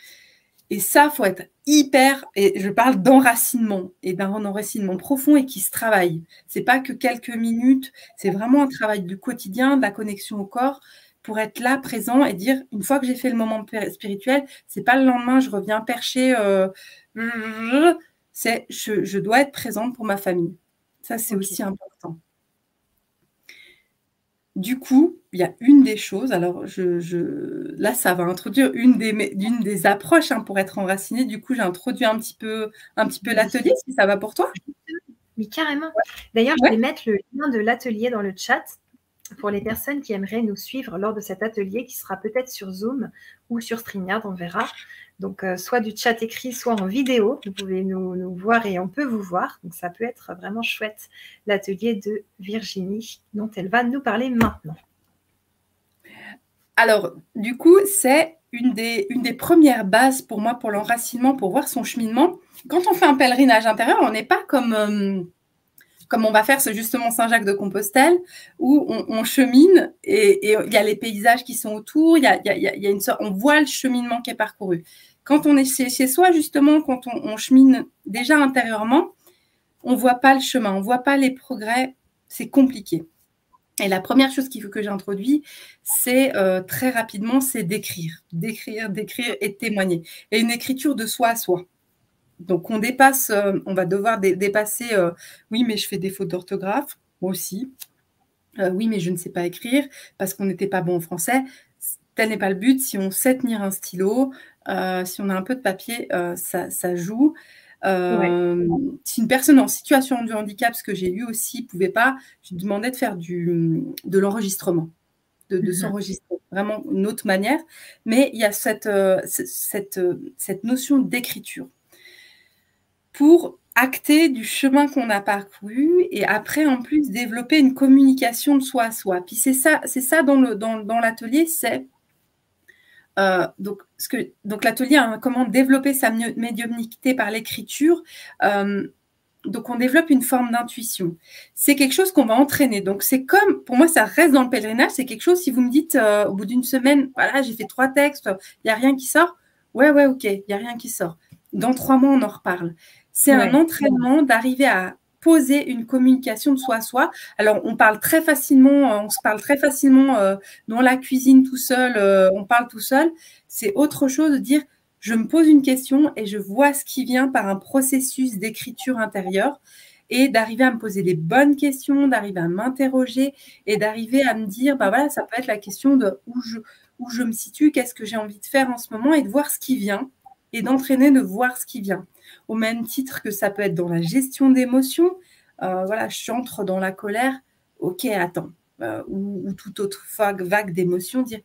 Et ça, il faut être hyper, et je parle d'enracinement, et d'un enracinement profond et qui se travaille. C'est pas que quelques minutes, c'est vraiment un travail du quotidien, de la connexion au corps, pour être là, présent, et dire, une fois que j'ai fait le moment spirituel, c'est pas le lendemain, je reviens percher, euh, c'est, je, je dois être présente pour ma famille. Ça, c'est okay. aussi important. Du coup, il y a une des choses, alors je, je, là, ça va introduire une des, une des approches hein, pour être enraciné. Du coup, j'ai introduit un petit peu, un petit peu l'atelier, si ça va pour toi. Oui, carrément. D'ailleurs, ouais. je vais mettre le lien de l'atelier dans le chat pour les personnes qui aimeraient nous suivre lors de cet atelier qui sera peut-être sur Zoom ou sur StreamYard, on verra. Donc, euh, soit du chat écrit, soit en vidéo. Vous pouvez nous, nous voir et on peut vous voir. Donc, ça peut être vraiment chouette, l'atelier de Virginie, dont elle va nous parler maintenant. Alors, du coup, c'est une des, une des premières bases pour moi, pour l'enracinement, pour voir son cheminement. Quand on fait un pèlerinage intérieur, on n'est pas comme... Euh, comme on va faire, c'est justement Saint-Jacques-de-Compostelle, où on, on chemine et il y a les paysages qui sont autour, y a, y a, y a une sorte, on voit le cheminement qui est parcouru. Quand on est chez, chez soi, justement, quand on, on chemine déjà intérieurement, on ne voit pas le chemin, on ne voit pas les progrès, c'est compliqué. Et la première chose qu'il faut que j'introduise, c'est euh, très rapidement, c'est d'écrire, d'écrire, d'écrire et de témoigner. Et une écriture de soi à soi. donc on dépasse, euh, on va devoir dé- dépasser, euh, oui, mais je fais des fautes d'orthographe, moi aussi. Euh, oui, mais je ne sais pas écrire parce qu'on n'était pas bon en français. Tel n'est pas le but. Si on sait tenir un stylo, euh, si on a un peu de papier, euh, ça, ça joue. Ouais. Euh, si une personne en situation de handicap, ce que j'ai eu aussi, pouvait pas, je lui demandais de faire du, de l'enregistrement, de, de Mhm. s'enregistrer, vraiment une autre manière. Mais il y a cette, euh, cette, cette notion d'écriture pour acter du chemin qu'on a parcouru et après, en plus, développer une communication de soi à soi. Puis c'est ça, c'est ça dans, le, dans, dans l'atelier, c'est euh, donc, ce que, donc l'atelier, hein, comment développer sa médiumnité par l'écriture. Euh, donc, on développe une forme d'intuition. C'est quelque chose qu'on va entraîner. Donc, c'est comme, pour moi, ça reste dans le pèlerinage. C'est quelque chose, si vous me dites, euh, au bout d'une semaine, voilà, j'ai fait trois textes, il n'y a rien qui sort. Ouais, ouais, ok, il n'y a rien qui sort. Dans trois mois, on en reparle. C'est un Ouais. entraînement d'arriver à poser une communication de soi à soi. Alors, on parle très facilement, on se parle très facilement euh, dans la cuisine tout seul, euh, on parle tout seul. C'est autre chose de dire, je me pose une question et je vois ce qui vient par un processus d'écriture intérieure et d'arriver à me poser les bonnes questions, d'arriver à m'interroger et d'arriver à me dire, bah voilà, ça peut être la question de où je, où je me situe, qu'est-ce que j'ai envie de faire en ce moment et de voir ce qui vient et d'entraîner de voir ce qui vient. Au même titre que ça peut être dans la gestion d'émotions, euh, voilà, j'entre dans la colère, ok, attends, euh, ou, ou toute autre vague, vague d'émotions, dire,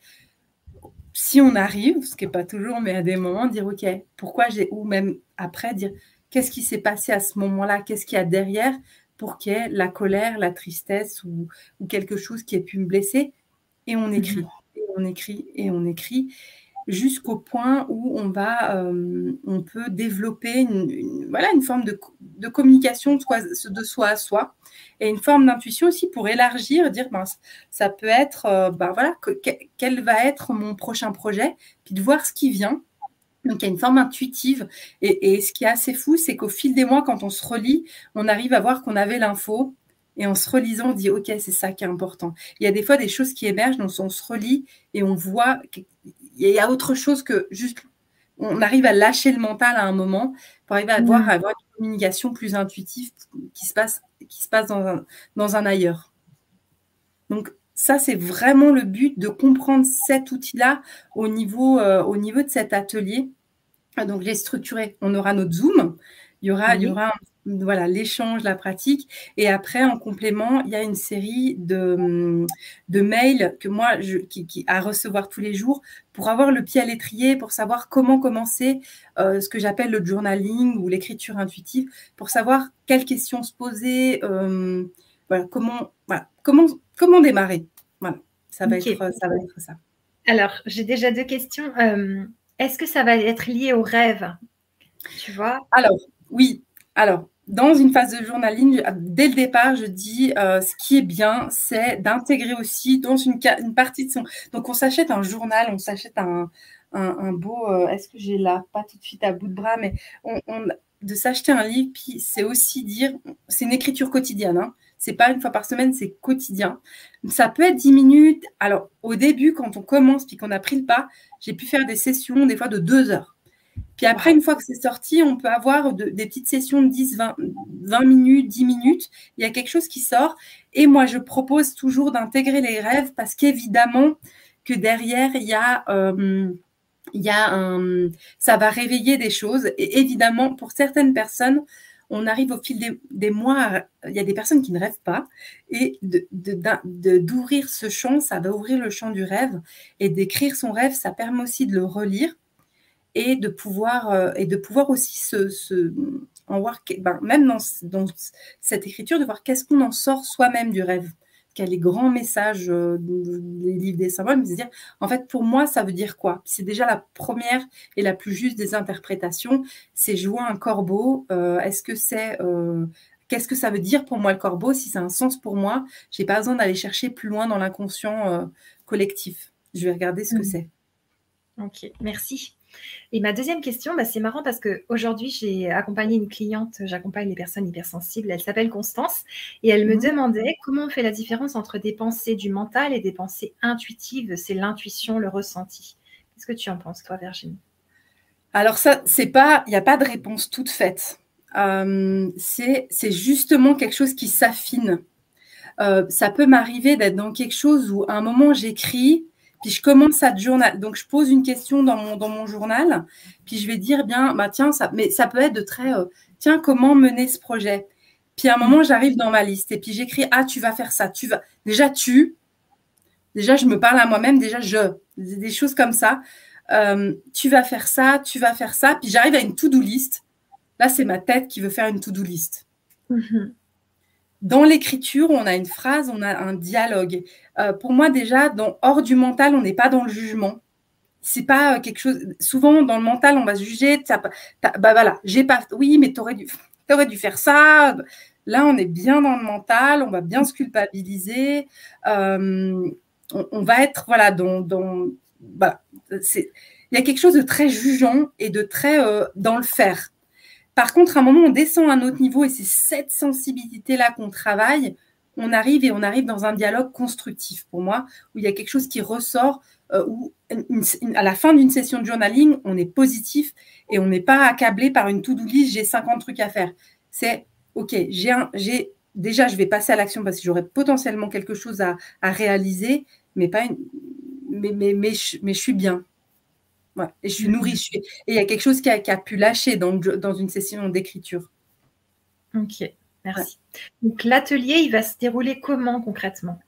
si on arrive, ce qui n'est pas toujours, mais à des moments, dire, ok, pourquoi j'ai, ou même après, dire, qu'est-ce qui s'est passé à ce moment-là, qu'est-ce qu'il y a derrière pour qu'il y ait la colère, la tristesse ou, ou quelque chose qui ait pu me blesser, et on écrit, et on écrit, et on écrit, jusqu'au point où on va, euh, on peut développer une, une, voilà, une forme de, de communication de soi, de soi à soi et une forme d'intuition aussi pour élargir, dire ben, ça peut être, euh, ben, voilà, que, que, quel va être mon prochain projet, puis de voir ce qui vient. Donc, il y a une forme intuitive. Et, et ce qui est assez fou, c'est qu'au fil des mois, quand on se relit, on arrive à voir qu'on avait l'info. Et en se relisant, on dit, OK, c'est ça qui est important. Il y a des fois des choses qui émergent, donc on se relit et on voit qu'il y a autre chose que juste... On arrive à lâcher le mental à un moment pour arriver à avoir, à avoir une communication plus intuitive qui se passe, qui se passe dans, un, dans un ailleurs. Donc, ça, c'est vraiment le but de comprendre cet outil-là au niveau, euh, au niveau de cet atelier. Donc, j'ai structuré. On aura notre Zoom. Il y aura, oui. il y aura voilà, l'échange, la pratique. Et après, en complément, il y a une série de, de mails que moi, je, qui, qui, à recevoir tous les jours pour avoir le pied à l'étrier, pour savoir comment commencer euh, ce que j'appelle le journaling ou l'écriture intuitive, pour savoir quelles questions se poser, euh, voilà, comment, voilà, comment, comment démarrer. Voilà, ça va, okay. être, ça va être ça. Alors, j'ai déjà deux questions. Euh, est-ce que ça va être lié au rêve? Tu vois? Alors, oui. Alors, dans une phase de journaling, dès le départ, je dis euh, ce qui est bien, c'est d'intégrer aussi dans une, une partie de son... Donc, on s'achète un journal, on s'achète un, un, un beau... Euh, est-ce que j'ai là? Pas tout de suite à bout de bras, mais on, on, de s'acheter un livre, puis c'est aussi dire... C'est une écriture quotidienne, hein. C'est pas une fois par semaine, c'est quotidien. Ça peut être dix minutes. Alors, au début, quand on commence, puis qu'on a pris le pas, j'ai pu faire des sessions, des fois de deux heures. Puis après, une fois que c'est sorti, on peut avoir de, des petites sessions de dix, vingt, vingt minutes, dix minutes. Il y a quelque chose qui sort. Et moi, je propose toujours d'intégrer les rêves parce qu'évidemment que derrière, il y a, euh, il y a un, ça va réveiller des choses. Et évidemment, pour certaines personnes, on arrive au fil des, des mois, à, il y a des personnes qui ne rêvent pas. Et de, de, de, d'ouvrir ce champ, ça va ouvrir le champ du rêve. Et d'écrire son rêve, ça permet aussi de le relire. Et de pouvoir, euh, et de pouvoir aussi se, se, en voir, ben, même dans, dans cette écriture, de voir qu'est-ce qu'on en sort soi-même du rêve. Qu'il y a les grands messages, euh, les livres des symboles, mais c'est-à-dire, en fait, pour moi, ça veut dire quoi? C'est déjà la première et la plus juste des interprétations. C'est je vois un corbeau. Euh, est-ce que c'est... Euh, qu'est-ce que ça veut dire pour moi le corbeau? Si c'est un sens pour moi, je n'ai pas besoin d'aller chercher plus loin dans l'inconscient euh, collectif. Je vais regarder ce mmh. que c'est. Ok, merci. Et ma deuxième question, bah, c'est marrant parce qu'aujourd'hui, j'ai accompagné une cliente, j'accompagne les personnes hypersensibles, elle s'appelle Constance, et elle me mmh. demandait comment on fait la différence entre des pensées du mental et des pensées intuitives, c'est l'intuition, le ressenti. Qu'est-ce que tu en penses, toi, Virginie? Alors ça, c'est pas, il n'y a pas de réponse toute faite. Euh, c'est, c'est justement quelque chose qui s'affine. Euh, ça peut m'arriver d'être dans quelque chose où à un moment j'écris, puis je commence à journal. Donc je pose une question dans mon, dans mon journal, puis je vais dire bien, bah tiens, ça, mais ça peut être de très, euh, tiens, comment mener ce projet. Puis à un moment j'arrive dans ma liste et puis j'écris, ah tu vas faire ça, tu vas. Déjà tu, déjà je me parle à moi-même, déjà je, des choses comme ça. Euh, tu vas faire ça, tu vas faire ça, puis j'arrive à une to-do list. Là c'est ma tête qui veut faire une to-do list. Mm-hmm. Dans l'écriture, on a une phrase, on a un dialogue. Euh, pour moi, déjà, dans hors du mental, on n'est pas dans le jugement. C'est pas euh, quelque chose. Souvent, dans le mental, on va se juger. T'as, t'as, bah voilà, j'ai pas. Oui, mais t'aurais dû, t'aurais dû faire ça. Là, on est bien dans le mental. On va bien se culpabiliser. Euh, on, on va être voilà dans. dans voilà, c'est. Il y a quelque chose de très jugeant et de très euh, dans le faire. Par contre, à un moment, on descend à un autre niveau et c'est cette sensibilité-là qu'on travaille. On arrive et on arrive dans un dialogue constructif pour moi, où il y a quelque chose qui ressort, euh, où une, une, à la fin d'une session de journaling, on est positif et on n'est pas accablé par une to-do list, j'ai cinquante trucs à faire. C'est, OK, j'ai, un, j'ai déjà, je vais passer à l'action parce que j'aurai potentiellement quelque chose à, à réaliser, mais, pas une, mais, mais, mais, je, mais je suis bien. Ouais, et je suis nourrie. Je suis... Et il y a quelque chose qui a, qui a pu lâcher dans, dans une session d'écriture. Ok, merci. Ouais. Donc, l'atelier, il va se dérouler comment concrètement?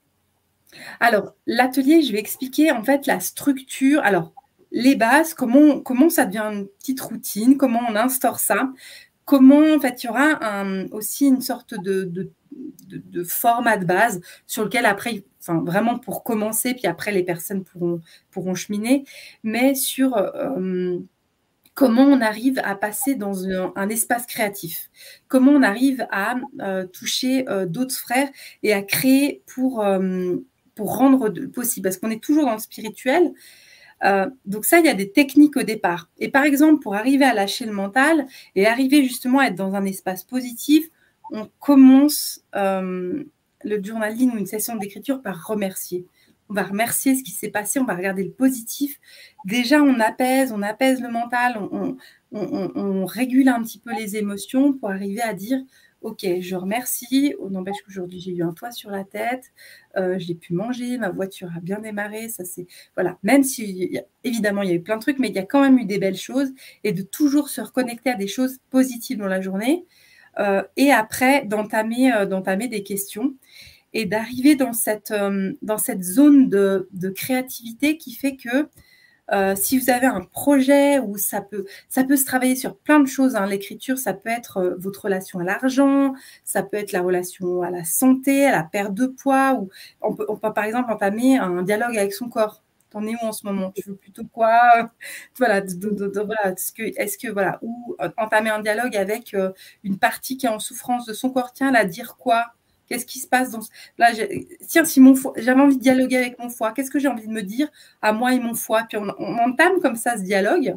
Alors, l'atelier, je vais expliquer en fait la structure. Alors, les bases, comment, comment ça devient une petite routine, comment on instaure ça, comment en fait il y aura un, aussi une sorte de, de, de, de format de base sur lequel après, enfin vraiment pour commencer, puis après les personnes pourront, pourront cheminer, mais sur euh, comment on arrive à passer dans un, un espace créatif, comment on arrive à euh, toucher euh, d'autres frères et à créer pour, euh, pour rendre de, possible, parce qu'on est toujours dans le spirituel. Euh, donc ça, il y a des techniques au départ. Et par exemple, pour arriver à lâcher le mental et arriver justement à être dans un espace positif, on commence euh, le journaling ou une session d'écriture par remercier. On va remercier ce qui s'est passé, on va regarder le positif. Déjà, on apaise, on apaise le mental, on, on, on, on régule un petit peu les émotions pour arriver à dire « Ok, je remercie, on n'empêche qu'aujourd'hui, j'ai eu un toit sur la tête, euh, j'ai pu manger, ma voiture a bien démarré. » Ça, c'est voilà. Même si, évidemment, il y a eu plein de trucs, mais il y a quand même eu des belles choses. Et de toujours se reconnecter à des choses positives dans la journée. Euh, et après, d'entamer, euh, d'entamer des questions. Et d'arriver dans cette, euh, dans cette zone de, de créativité qui fait que euh, si vous avez un projet où ça peut, ça peut se travailler sur plein de choses, hein. L'écriture, ça peut être euh, votre relation à l'argent, ça peut être la relation à la santé, à la perte de poids, ou on peut, on peut par exemple entamer un dialogue avec son corps. T'en es où en ce moment? Tu veux plutôt quoi? Voilà, de, de, de, voilà est-ce que, est-ce que, voilà, ou entamer un dialogue avec euh, une partie qui est en souffrance de son corps. Tiens, là, dire quoi? Qu'est-ce qui se passe dans ce... Là, j'ai... Tiens, si mon foie... j'avais envie de dialoguer avec mon foie, qu'est-ce que j'ai envie de me dire à moi et mon foie? Puis on, on entame comme ça ce dialogue.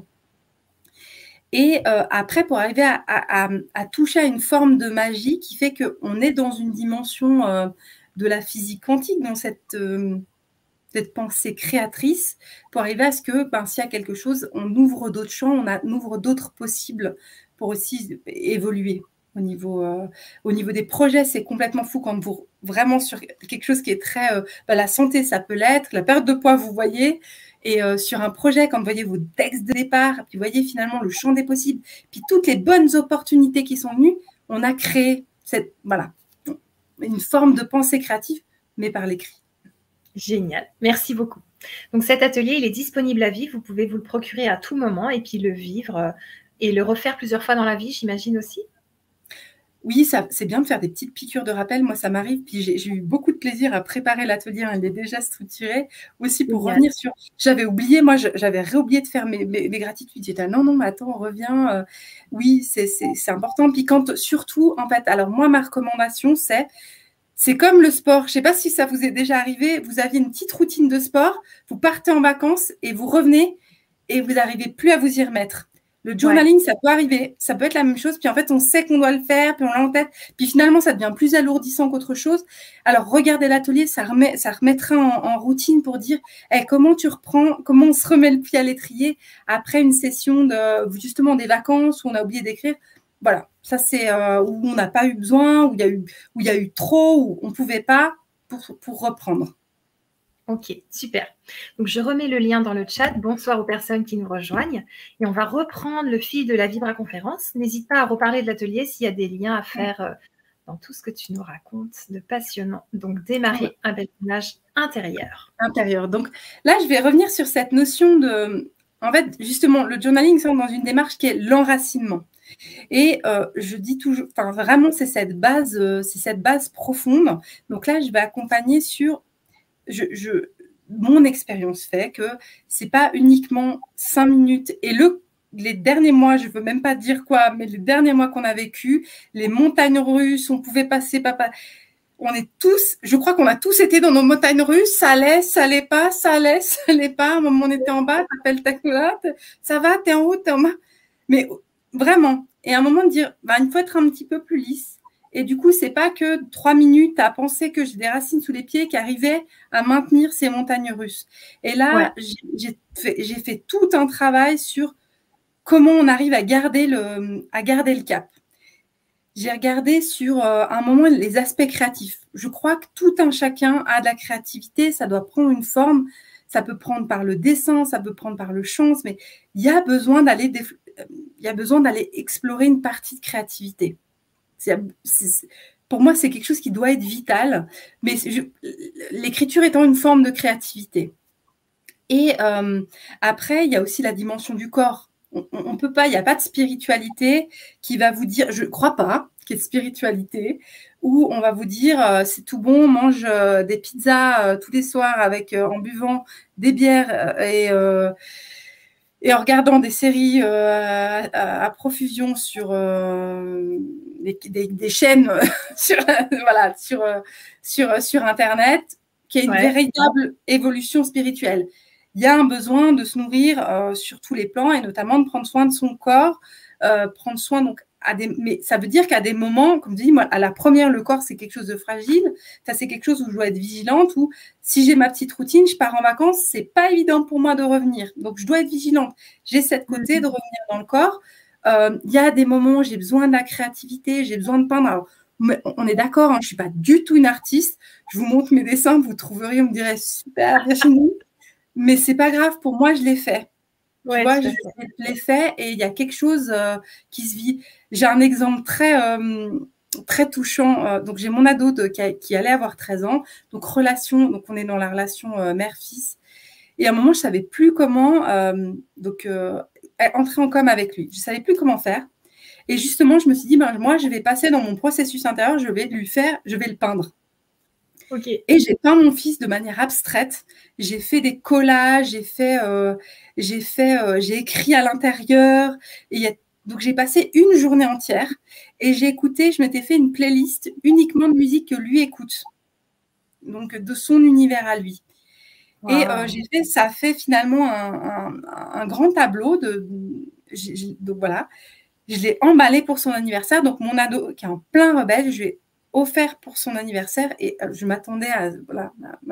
Et euh, après, pour arriver à, à, à, à toucher à une forme de magie qui fait qu'on est dans une dimension euh, de la physique quantique, dans cette, euh, cette pensée créatrice, pour arriver à ce que, ben, s'il y a quelque chose, on ouvre d'autres champs, on, a, on ouvre d'autres possibles pour aussi évoluer. Au niveau, euh, au niveau des projets, c'est complètement fou quand vous vraiment sur quelque chose qui est très... Euh, bah, la santé, ça peut l'être, la perte de poids, vous voyez, et euh, sur un projet, quand vous voyez vos textes de départ, puis vous voyez finalement le champ des possibles, puis toutes les bonnes opportunités qui sont venues, on a créé cette, voilà, une forme de pensée créative, mais par l'écrit. Génial, merci beaucoup. Donc cet atelier, il est disponible à vie, vous pouvez vous le procurer à tout moment et puis le vivre euh, et le refaire plusieurs fois dans la vie, j'imagine aussi. Oui, ça, c'est bien de faire des petites piqûres de rappel. Moi, ça m'arrive. Puis j'ai, j'ai eu beaucoup de plaisir à préparer l'atelier. Hein, il est déjà structuré. Aussi pour Génial. Revenir sur... J'avais oublié, moi, je, j'avais réoublié de faire mes, mes, mes gratitudes. J'étais non, non, mais attends, on revient. Euh, oui, c'est, c'est, c'est important. Puis quand, surtout, en fait, alors moi, ma recommandation, c'est... C'est comme le sport. Je ne sais pas si ça vous est déjà arrivé. Vous aviez une petite routine de sport. Vous partez en vacances et vous revenez et vous n'arrivez plus à vous y remettre. Le journaling, ouais. ça peut arriver, ça peut être la même chose, puis en fait, on sait qu'on doit le faire, puis on l'a en tête, puis finalement, ça devient plus alourdissant qu'autre chose. Alors, regardez l'atelier, ça, remet, ça remettra en, en routine pour dire hey, comment tu reprends, comment on se remet le pied à l'étrier après une session de, justement des vacances où on a oublié d'écrire. Voilà, ça c'est euh, où on n'a pas eu besoin, où il y a eu, où il y a eu trop, où on ne pouvait pas pour, pour reprendre. Ok, super. Donc, je remets le lien dans le chat. Bonsoir aux personnes qui nous rejoignent. Et on va reprendre le fil de la Vibra-conférence. N'hésite pas à reparler de l'atelier s'il y a des liens à faire euh, dans tout ce que tu nous racontes de passionnant. Donc, démarrer un personnage intérieur. Intérieur. Donc, là, je vais revenir sur cette notion de... En fait, justement, le journaling sont dans une démarche qui est l'enracinement. Et euh, je dis toujours... Enfin, vraiment, c'est cette base, euh, c'est cette base profonde. Donc là, je vais accompagner sur... Je, je, mon expérience fait que c'est pas uniquement cinq minutes et le, les derniers mois, je veux même pas dire quoi, mais les derniers mois qu'on a vécu, les montagnes russes, on pouvait passer, papa, on est tous, je crois qu'on a tous été dans nos montagnes russes, ça allait, ça allait pas, ça allait, ça allait pas, à un moment on était en bas, t'appelles ta là, ça va, t'es en haut, t'es en bas, mais vraiment, et à un moment de dire, bah, il faut être un petit peu plus lisse. Et du coup, c'est pas que trois minutes à penser que j'ai des racines sous les pieds qui arrivaient à maintenir ces montagnes russes. Et là, ouais. j'ai fait, j'ai fait tout un travail sur comment on arrive à garder le, à garder le cap. J'ai regardé sur euh, un moment les aspects créatifs. Je crois que tout un chacun a de la créativité, ça doit prendre une forme. Ça peut prendre par le dessin, ça peut prendre par le chant, mais il y a besoin d'aller, il y a besoin d'aller explorer une partie de créativité. C'est, c'est, pour moi, c'est quelque chose qui doit être vital, mais je, l'écriture étant une forme de créativité. Et euh, après, il y a aussi la dimension du corps. On ne peut pas, il n'y a pas de spiritualité qui va vous dire, je ne crois pas qu'il y ait de spiritualité, où on va vous dire, euh, c'est tout bon, on mange euh, des pizzas euh, tous les soirs avec, euh, en buvant des bières et... Euh, Et en regardant des séries euh, à, à profusion sur euh, des, des, des chaînes sur, voilà, sur, sur, sur Internet, qui est une ouais. véritable évolution spirituelle. Il y a un besoin de se nourrir euh, sur tous les plans et notamment de prendre soin de son corps, euh, prendre soin donc à des, mais ça veut dire qu'à des moments, comme je dis, moi, à la première, le corps, c'est quelque chose de fragile. Ça, c'est quelque chose où je dois être vigilante, où si j'ai ma petite routine, je pars en vacances, c'est pas évident pour moi de revenir. Donc, je dois être vigilante. J'ai cette côté de revenir dans le corps. Euh, il y a des moments où j'ai besoin de la créativité, j'ai besoin de peindre. Alors, on est d'accord, hein, je suis pas du tout une artiste. Je vous montre mes dessins, vous trouveriez, on me dirait super, Virginie. Mais c'est pas grave, pour moi, je l'ai fait. Ouais, tu vois, je l'ai fait et il y a quelque chose euh, qui se vit. J'ai un exemple très, euh, très touchant. Euh, donc, j'ai mon ado de, qui, a, qui allait avoir treize ans. Donc, relation, donc on est dans la relation euh, mère-fils. Et à un moment, je ne savais plus comment euh, donc, euh, entrer en com avec lui. Je ne savais plus comment faire. Et justement, je me suis dit, ben, moi, je vais passer dans mon processus intérieur, je vais lui faire, je vais le peindre. Okay. Et j'ai peint mon fils de manière abstraite. J'ai fait des collages, j'ai fait, euh, j'ai fait, euh, j'ai écrit à l'intérieur. Et y a... Donc j'ai passé une journée entière et j'ai écouté. Je m'étais fait une playlist uniquement de musique que lui écoute, donc de son univers à lui. Wow. Et euh, j'ai fait, ça fait finalement un, un, un grand tableau de. J'ai, j'ai, donc voilà, je l'ai emballé pour son anniversaire. Donc mon ado qui est en plein rebelle, je vais offert pour son anniversaire et je m'attendais à voilà,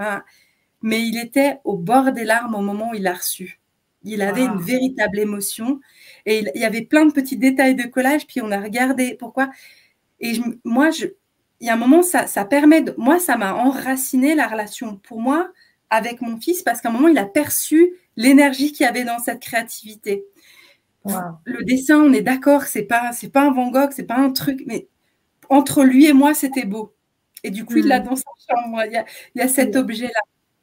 mais il était au bord des larmes au moment où il l'a reçu. Il avait wow. une véritable émotion et il, il y avait plein de petits détails de collage, puis on a regardé pourquoi. Et je, moi, je, il y a un moment, ça, ça permet de, moi, ça m'a enraciné la relation pour moi avec mon fils parce qu'à un moment, il a perçu l'énergie qu'il y avait dans cette créativité. Wow. Le dessin, on est d'accord, c'est pas, c'est pas un Van Gogh, c'est pas un truc, mais entre lui et moi, c'était beau. Et du coup, mmh. il l'a dans sa chambre. Il y a, il y a cet mmh. objet-là.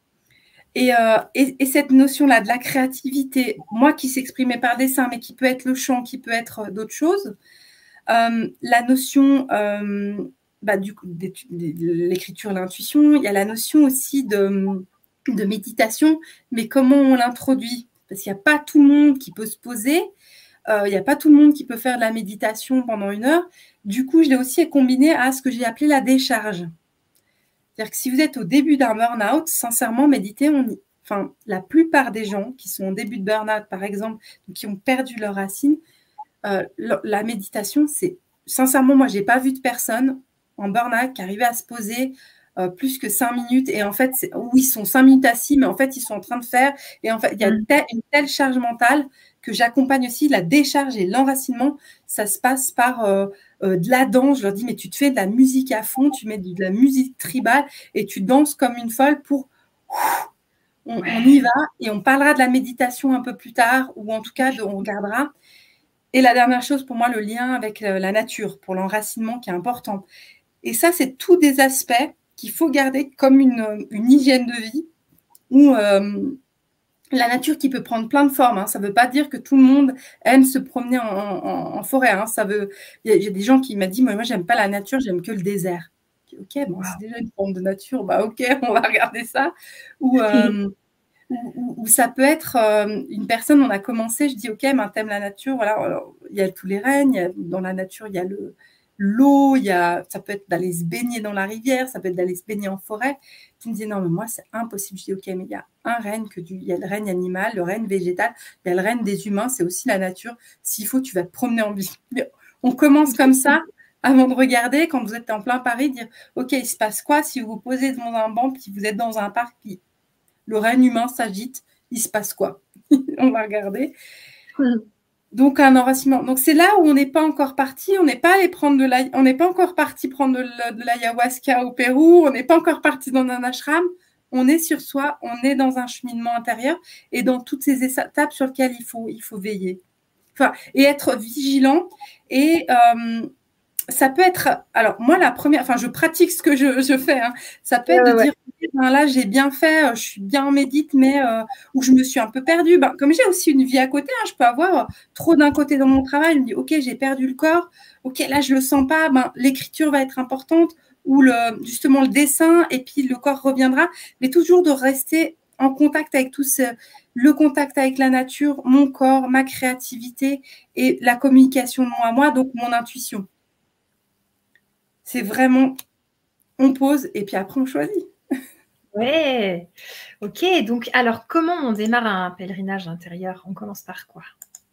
Et, euh, et, et cette notion-là de la créativité, moi qui s'exprimait par dessin, mais qui peut être le chant, qui peut être d'autres choses, euh, la notion euh, bah, du coup, de l'écriture, l'intuition, il y a la notion aussi de, de méditation, mais comment on l'introduit? Parce qu'il n'y a pas tout le monde qui peut se poser. Il euh, n'y a pas tout le monde qui peut faire de la méditation pendant une heure. Du coup, je l'ai aussi combiné à ce que j'ai appelé la décharge. C'est-à-dire que si vous êtes au début d'un burn-out, sincèrement, méditer, on y... enfin, la plupart des gens qui sont au début de burn-out, par exemple, qui ont perdu leurs racines, euh, la méditation, c'est sincèrement, moi, j'ai pas vu de personne en burn-out qui arrivait à se poser euh, plus que cinq minutes et en fait, oui, ils sont cinq minutes assis, mais en fait, ils sont en train de faire et en fait, il y a une telle, une telle charge mentale que j'accompagne aussi. La décharge et l'enracinement, ça se passe par euh, euh, de la danse. Je leur dis, mais tu te fais de la musique à fond, tu mets de la musique tribale et tu danses comme une folle pour... On, ouais. on y va et on parlera de la méditation un peu plus tard ou en tout cas, de, on regardera. Et la dernière chose, pour moi, le lien avec la nature, pour l'enracinement qui est important. Et ça, c'est tous des aspects qu'il faut garder comme une, une hygiène de vie où euh, la nature qui peut prendre plein de formes. Hein. Ça ne veut pas dire que tout le monde aime se promener en, en, en forêt. Hein. Ça veut... Il y, a, il y a des gens qui m'ont dit, moi, moi, j'aime pas la nature, j'aime que le désert. Ok, bon, wow. C'est déjà une forme de nature. Bah, ok, on va regarder ça. Ou... Euh, Où, où ça peut être euh, une personne, on a commencé, je dis ok, ben, t'aimes la nature, voilà, alors, il y a tous les rennes, il y a, dans la nature, il y a le, l'eau, il y a, ça peut être d'aller se baigner dans la rivière, ça peut être d'aller se baigner en forêt. Tu me disais non, mais moi, c'est impossible. Je dis ok, mais il y a un renne, que du, il y a le règne animal, le règne végétal, il y a le règne des humains, c'est aussi la nature. S'il faut, tu vas te promener en ville. On commence comme ça, avant de regarder, quand vous êtes en plein Paris, dire ok, il se passe quoi si vous vous posez devant un banc, puis vous êtes dans un parc, puis le règne humain s'agite, il se passe quoi? On va regarder. Mmh. Donc, un enracinement. Donc, c'est là où on n'est pas encore parti. On n'est pas allé prendre de la... on n'est pas encore parti prendre de, la... de l'ayahuasca au Pérou. On n'est pas encore parti dans un ashram. On est sur soi. On est dans un cheminement intérieur et dans toutes ces étapes sur lesquelles il faut, il faut veiller. Enfin, et être vigilant. Et euh, ça peut être... Alors, moi, la première... Enfin, je pratique ce que je, je fais. Hein. Ça peut être euh, de ouais. dire... Ben là, j'ai bien fait, je suis bien en médite, mais euh, où je me suis un peu perdue. Ben, comme j'ai aussi une vie à côté, hein, je peux avoir euh, trop d'un côté dans mon travail. Je me dis, ok, j'ai perdu le corps. Ok, là, je le sens pas. Ben, l'écriture va être importante ou le, justement le dessin, et puis le corps reviendra. Mais toujours de rester en contact avec tout ce, le contact avec la nature, mon corps, ma créativité et la communication de moi à moi, donc mon intuition. C'est vraiment, on pose et puis après on choisit. Ouais, ok. Donc, alors, comment on démarre un pèlerinage intérieur? On commence par quoi?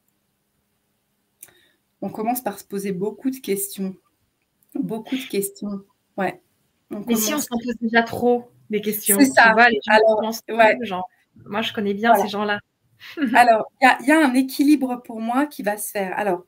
On commence par se poser beaucoup de questions. Beaucoup de questions, ouais. On Mais commence... si on s'en pose déjà trop des questions, c'est ça. Tu vois, les gens alors, pensent ouais. tout, genre, moi, je connais bien voilà. ces gens-là. Alors, il y, y a un équilibre pour moi qui va se faire. Alors,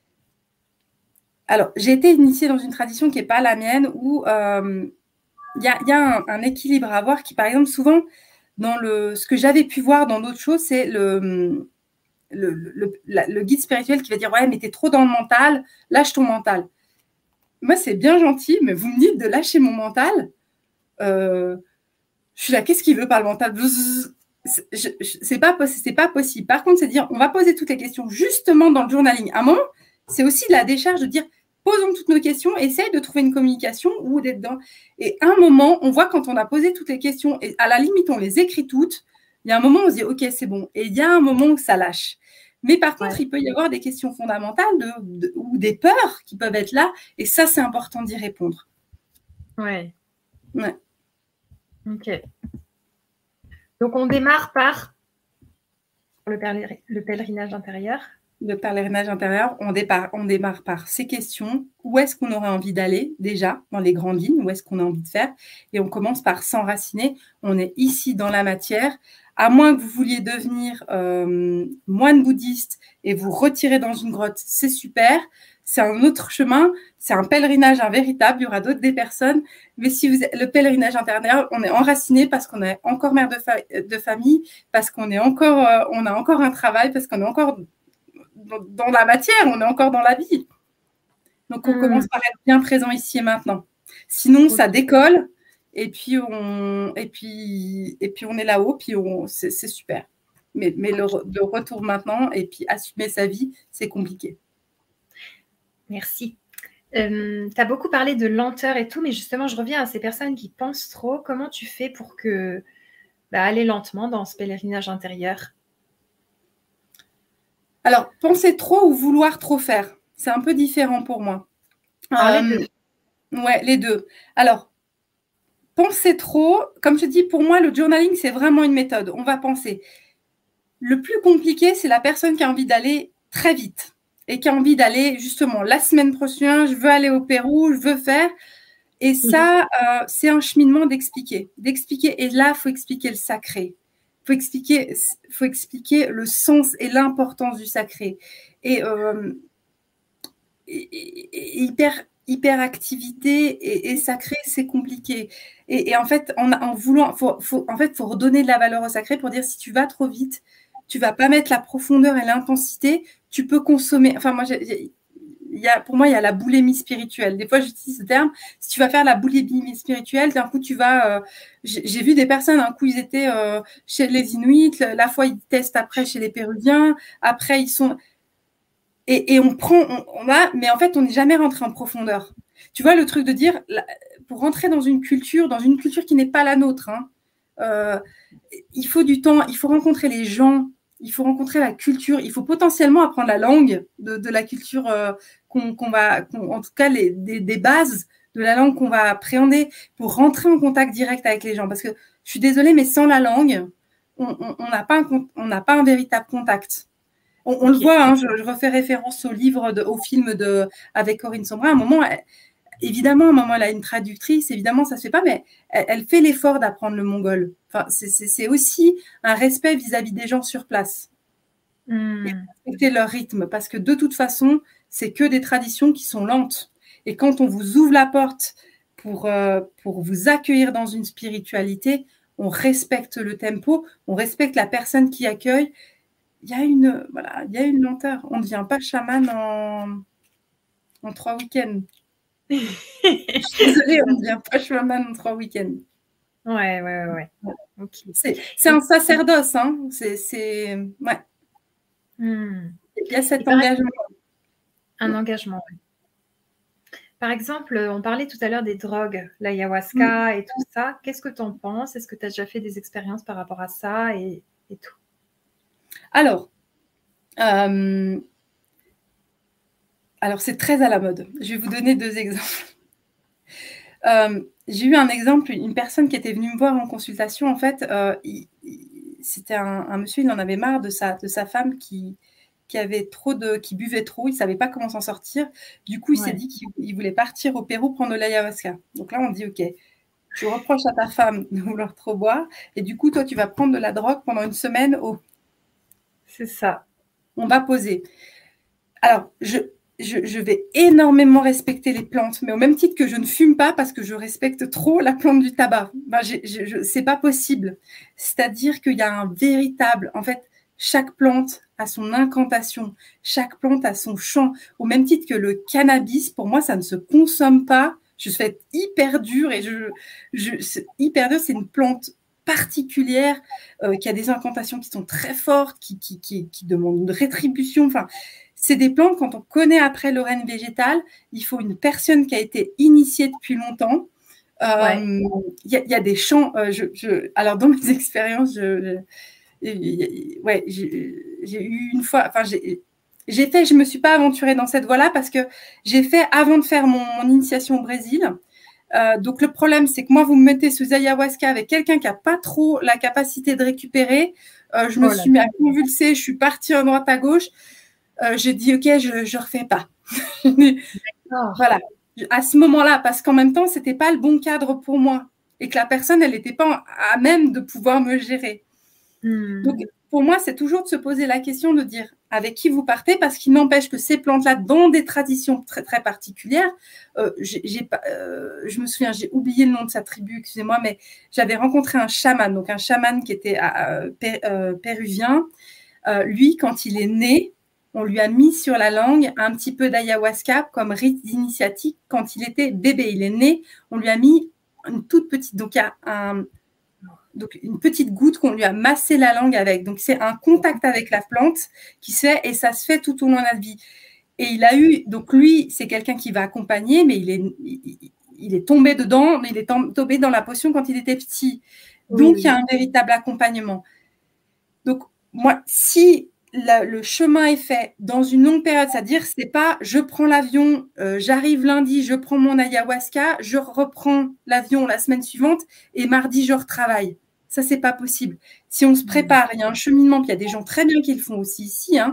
alors j'ai été initiée dans une tradition qui n'est pas la mienne où... Euh, Il y a, y a un, un équilibre à avoir qui, par exemple, souvent, dans le, ce que j'avais pu voir dans d'autres choses, c'est le, le, le, la, le guide spirituel qui va dire « Ouais, mais t'es trop dans le mental, lâche ton mental. » Moi, c'est bien gentil, mais vous me dites de lâcher mon mental. Euh, je suis là, qu'est-ce qu'il veut par le mental? C'est pas, c'est pas possible. Par contre, c'est dire, on va poser toutes les questions justement dans le journaling. À un moment, c'est aussi la décharge de dire posons toutes nos questions, essaye de trouver une communication ou d'être dans. Et à un moment, on voit quand on a posé toutes les questions, et à la limite, on les écrit toutes, il y a un moment où on se dit, OK, c'est bon. Et il y a un moment où ça lâche. Mais par contre, ouais. il peut y avoir des questions fondamentales de, de, ou des peurs qui peuvent être là, et ça, c'est important d'y répondre. Ouais. Ouais. OK. Donc, on démarre par le, pèler- le pèlerinage intérieur. Le pèlerinage intérieur, on démarre, on démarre par ces questions. Où est-ce qu'on aurait envie d'aller déjà, dans les grandes lignes? Où est-ce qu'on a envie de faire? Et on commence par s'enraciner. On est ici dans la matière. À moins que vous vouliez devenir euh, moine bouddhiste et vous retirer dans une grotte, c'est super. C'est un autre chemin. C'est un pèlerinage, un véritable. Il y aura d'autres des personnes. Mais si vous êtes, le pèlerinage intérieur, on est enraciné parce qu'on est encore mère de, fa- de famille, parce qu'on est encore, euh, on a encore un travail, parce qu'on est encore dans la matière, on est encore dans la vie. Donc, on mmh. commence par être bien présent ici et maintenant. Sinon, okay. ça décolle et puis on, et puis, et puis on est là-haut, puis on, c'est, c'est super. Mais, mais le, le retour maintenant et puis assumer sa vie, c'est compliqué. Merci. Euh, tu as beaucoup parlé de lenteur et tout, mais justement, je reviens à ces personnes qui pensent trop. Comment tu fais pour que, bah, aller lentement dans ce pèlerinage intérieur? Alors, penser trop ou vouloir trop faire, c'est un peu différent pour moi. Ah, euh, les deux. Ouais, les deux. Alors, penser trop, comme je dis, pour moi, le journaling, c'est vraiment une méthode. On va penser. Le plus compliqué, c'est la personne qui a envie d'aller très vite. et qui a envie d'aller justement la semaine prochaine, je veux aller au Pérou, je veux faire. Et ça, euh, c'est un cheminement d'expliquer. D'expliquer. Et là, il faut expliquer le sacré. Il faut expliquer, faut expliquer le sens et l'importance du sacré. Et, euh, et, et hyper, hyperactivité et, et sacré, c'est compliqué. Et, et en fait, en, en voulant, faut, faut, en fait, faut redonner de la valeur au sacré pour dire si tu vas trop vite, tu vas pas mettre la profondeur et l'intensité, tu peux consommer. Enfin, moi, j'ai, il y a, pour moi, il y a la boulimie spirituelle. Des fois, j'utilise ce terme. Si tu vas faire la boulimie spirituelle, d'un coup, tu vas... Euh, j'ai, j'ai vu des personnes, un coup, ils étaient euh, chez les Inuits, la fois, ils testent après chez les Péruviens, après, ils sont... Et, et on prend... On, on va, mais en fait, on n'est jamais rentré en profondeur. Tu vois, le truc de dire, pour rentrer dans une culture, dans une culture qui n'est pas la nôtre, hein, euh, il faut du temps, il faut rencontrer les gens, il faut rencontrer la culture, il faut potentiellement apprendre la langue de, de la culture euh, qu'on, qu'on va, qu'on, en tout cas les, des, des bases de la langue qu'on va appréhender pour rentrer en contact direct avec les gens. Parce que je suis désolée, mais sans la langue, on n'a pas, un, pas un véritable contact. On, on okay. le voit, hein, je, je refais référence au livre, de, au film de, avec Corinne Sombra. À un moment, elle, évidemment, à un moment, elle a une traductrice, évidemment, ça ne se fait pas, mais elle, elle fait l'effort d'apprendre le mongol. Enfin, c'est, c'est, c'est aussi un respect vis-à-vis des gens sur place. Mm. Et respecter leur rythme, parce que de toute façon, c'est que des traditions qui sont lentes. Et quand on vous ouvre la porte pour, euh, pour vous accueillir dans une spiritualité, on respecte le tempo, on respecte la personne qui accueille. Il y a une, voilà, il y a une lenteur. On ne devient pas chaman en, en trois week-ends. Je suis désolée, on ne devient pas chaman en trois week-ends. Ouais, ouais, ouais. ouais. Okay. C'est, c'est un sacerdoce, hein. C'est, c'est, ouais. Hmm. Il y a cet engagement. Un engagement, oui. Par exemple, on parlait tout à l'heure des drogues, l'ayahuasca mmh. et tout ça. Qu'est-ce que tu en penses? Est-ce que tu as déjà fait des expériences par rapport à ça et, et tout? Alors, euh, alors, c'est très à la mode. Je vais vous donner deux exemples. Euh, j'ai eu un exemple, une personne qui était venue me voir en consultation. En fait, euh, il, il, c'était un, un monsieur, il en avait marre de sa, de sa femme qui... qui avait trop de, qui buvait trop, il ne savait pas comment s'en sortir. Du coup, il ouais. s'est dit qu'il voulait partir au Pérou prendre de l'ayahuasca. Donc là, on dit, OK, tu reproches à ta femme de vouloir trop boire, et du coup, toi, tu vas prendre de la drogue pendant une semaine au... C'est ça. On va poser. Alors, je, je, je vais énormément respecter les plantes, mais au même titre que je ne fume pas parce que je respecte trop la plante du tabac. Ben, j'ai, je, c'est pas possible. C'est-à-dire qu'il y a un véritable... En fait, chaque plante a son incantation, chaque plante a son chant. Au même titre que le cannabis, pour moi, ça ne se consomme pas. Je suis faite hyper dure et je, je c'est hyper dur. C'est une plante particulière euh, qui a des incantations qui sont très fortes, qui, qui, qui, qui demandent une rétribution. Enfin, c'est des plantes, quand on connaît après le règne végétal, il faut une personne qui a été initiée depuis longtemps. Il euh, ouais. y, y a des chants. Euh, je, je, alors, dans mes expériences, je... je ouais, j'ai, j'ai eu une fois, enfin, j'ai, j'ai fait, je ne me suis pas aventurée dans cette voie-là parce que j'ai fait avant de faire mon, mon initiation au Brésil. Euh, donc, le problème, c'est que moi, vous me mettez sous ayahuasca avec quelqu'un qui n'a pas trop la capacité de récupérer. Euh, je me voilà. suis mis à convulser, je suis partie à droite à gauche. Euh, j'ai dit, OK, je ne refais pas. Voilà, à ce moment-là, parce qu'en même temps, ce n'était pas le bon cadre pour moi et que la personne, elle n'était pas à même de pouvoir me gérer. Donc, pour moi, c'est toujours de se poser la question de dire avec qui vous partez, parce qu'il n'empêche que ces plantes-là, dans des traditions très, très particulières, euh, j'ai, j'ai pas, euh, je me souviens, j'ai oublié le nom de sa tribu, excusez-moi, mais j'avais rencontré un chaman, donc un chaman qui était euh, pé, euh, péruvien. Euh, lui, quand il est né, on lui a mis sur la langue un petit peu d'ayahuasca comme rite d'initiatique quand il était bébé. Il est né, on lui a mis une toute petite, donc il y a un... Donc, une petite goutte qu'on lui a massé la langue avec. Donc, c'est un contact avec la plante qui se fait et ça se fait tout au long de la vie. Et il a eu, donc lui, c'est quelqu'un qui va accompagner, mais il est, il, il est tombé dedans, il est tombé dans la potion quand il était petit. Donc, oui. Il y a un véritable accompagnement. Donc, moi, si la, le chemin est fait dans une longue période, c'est-à-dire, c'est pas je prends l'avion, euh, j'arrive lundi, je prends mon ayahuasca, je reprends l'avion la semaine suivante et mardi, je retravaille. Ça, c'est pas possible. Si on se prépare, il y a un cheminement, puis il y a des gens très bien qui le font aussi ici, hein.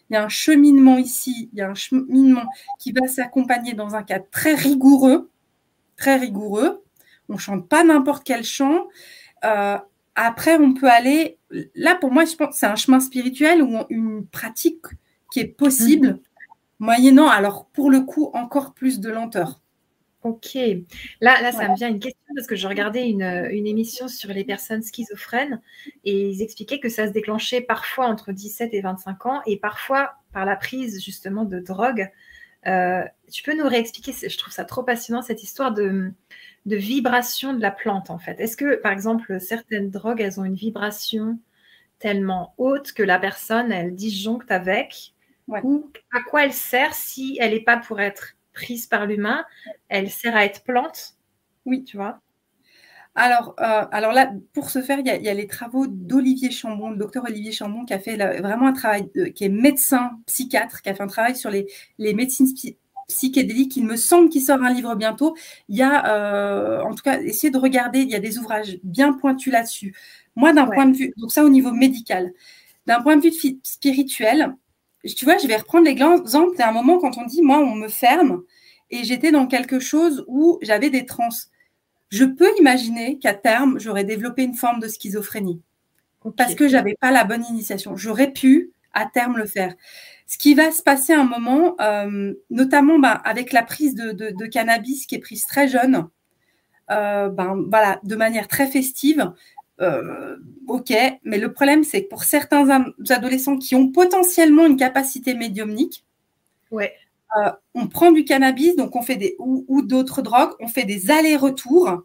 il y a un cheminement ici, il y a un cheminement qui va s'accompagner dans un cadre très rigoureux, très rigoureux. On ne chante pas n'importe quel chant. Euh, après, on peut aller… Là, pour moi, je pense que c'est un chemin spirituel ou une pratique qui est possible, mmh. moyennant, alors, pour le coup, encore plus de lenteur. Ok. Là, là, ça ouais. me vient une question parce que je regardais une, une émission sur les personnes schizophrènes et ils expliquaient que ça se déclenchait parfois entre dix-sept et vingt-cinq ans et parfois par la prise justement de drogue. Euh, tu peux nous réexpliquer, je trouve ça trop passionnant, cette histoire de, de vibration de la plante en fait. Est-ce que par exemple certaines drogues, elles ont une vibration tellement haute que la personne, elle disjoncte avec ouais. ou à quoi elle sert si elle n'est pas pour être prise par l'humain, elle sert à être plante, oui, tu vois. Alors, euh, alors là, pour ce faire, il y, a, il y a les travaux d'Olivier Chambon, le docteur Olivier Chambon, qui a fait là, vraiment un travail, de, qui est médecin psychiatre, qui a fait un travail sur les, les médecines psy, psychédéliques. Il me semble qu'il sort un livre bientôt. Il y a, euh, en tout cas, essayez de regarder, il y a des ouvrages bien pointus là-dessus. Moi, d'un ouais. point de vue, donc ça au niveau médical, d'un point de vue de, spirituel, tu vois, je vais reprendre l'exemple. Il y a un moment quand on dit, moi, on me ferme et j'étais dans quelque chose où j'avais des trans. Je peux imaginer qu'à terme, j'aurais développé une forme de schizophrénie okay. parce que je n'avais pas la bonne initiation. J'aurais pu, à terme, le faire. Ce qui va se passer à un moment, euh, notamment bah, avec la prise de, de, de cannabis qui est prise très jeune, euh, ben, voilà, de manière très festive, euh, ok, mais le problème, c'est que pour certains adolescents qui ont potentiellement une capacité médiumnique, ouais. Euh, on prend du cannabis, donc on fait des ou, ou d'autres drogues, on fait des allers-retours.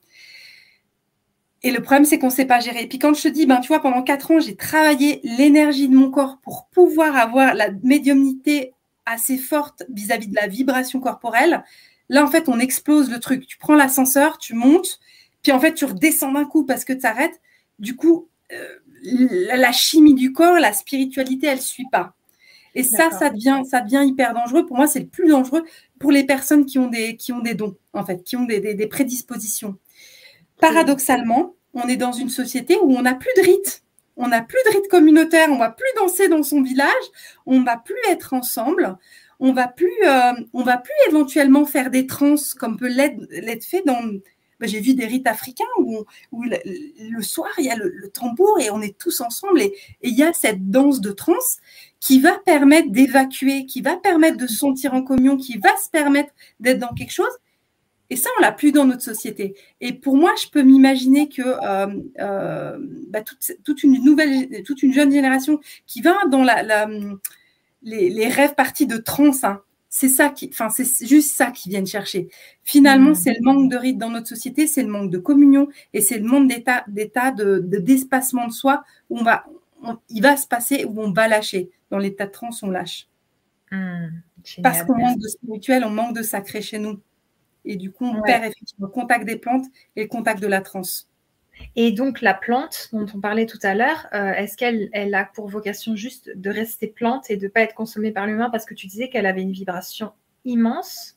Et le problème, c'est qu'on ne sait pas gérer. Et puis quand je te dis, ben, tu vois, pendant quatre ans, j'ai travaillé l'énergie de mon corps pour pouvoir avoir la médiumnité assez forte vis-à-vis de la vibration corporelle. Là, en fait, on explose le truc. Tu prends l'ascenseur, tu montes, puis en fait, tu redescends d'un coup parce que tu arrêtes. Du coup, euh, la chimie du corps, la spiritualité, elle ne suit pas. Et ça, ça devient, ça devient hyper dangereux. Pour moi, c'est le plus dangereux pour les personnes qui ont des, qui ont des dons, en fait, qui ont des, des, des prédispositions. Paradoxalement, on est dans une société où on n'a plus de rites. On n'a plus de rites communautaires. On ne va plus danser dans son village. On ne va plus être ensemble. On va plus, euh, on va plus éventuellement faire des trans comme peut l'être fait dans… Ben, j'ai vu des rites africains où, où le, le soir, il y a le, le tambour et on est tous ensemble. Et, et il y a cette danse de trans qui va permettre d'évacuer, qui va permettre de se sentir en communion, qui va se permettre d'être dans quelque chose. Et ça, on ne l'a plus dans notre société. Et pour moi, je peux m'imaginer que euh, euh, bah, toute, toute, une nouvelle, toute une jeune génération qui va dans la, la, les, les rêves partis de trans, hein, c'est ça qui, enfin, c'est juste ça qu'ils viennent chercher. Finalement, mmh. c'est le manque de rites dans notre société, c'est le manque de communion et c'est le manque d'état, d'état de, de, d'espacement de soi où on va, on, il va se passer, où on va lâcher. Dans l'état de trans, on lâche. Mmh, Parce qu'on manque de spirituel, on manque de sacré chez nous. Et du coup, on ouais. perd effectivement le contact des plantes et le contact de la transe. Et donc, la plante dont on parlait tout à l'heure, euh, est-ce qu'elle elle a pour vocation juste de rester plante et de ne pas être consommée par l'humain parce que tu disais qu'elle avait une vibration immense?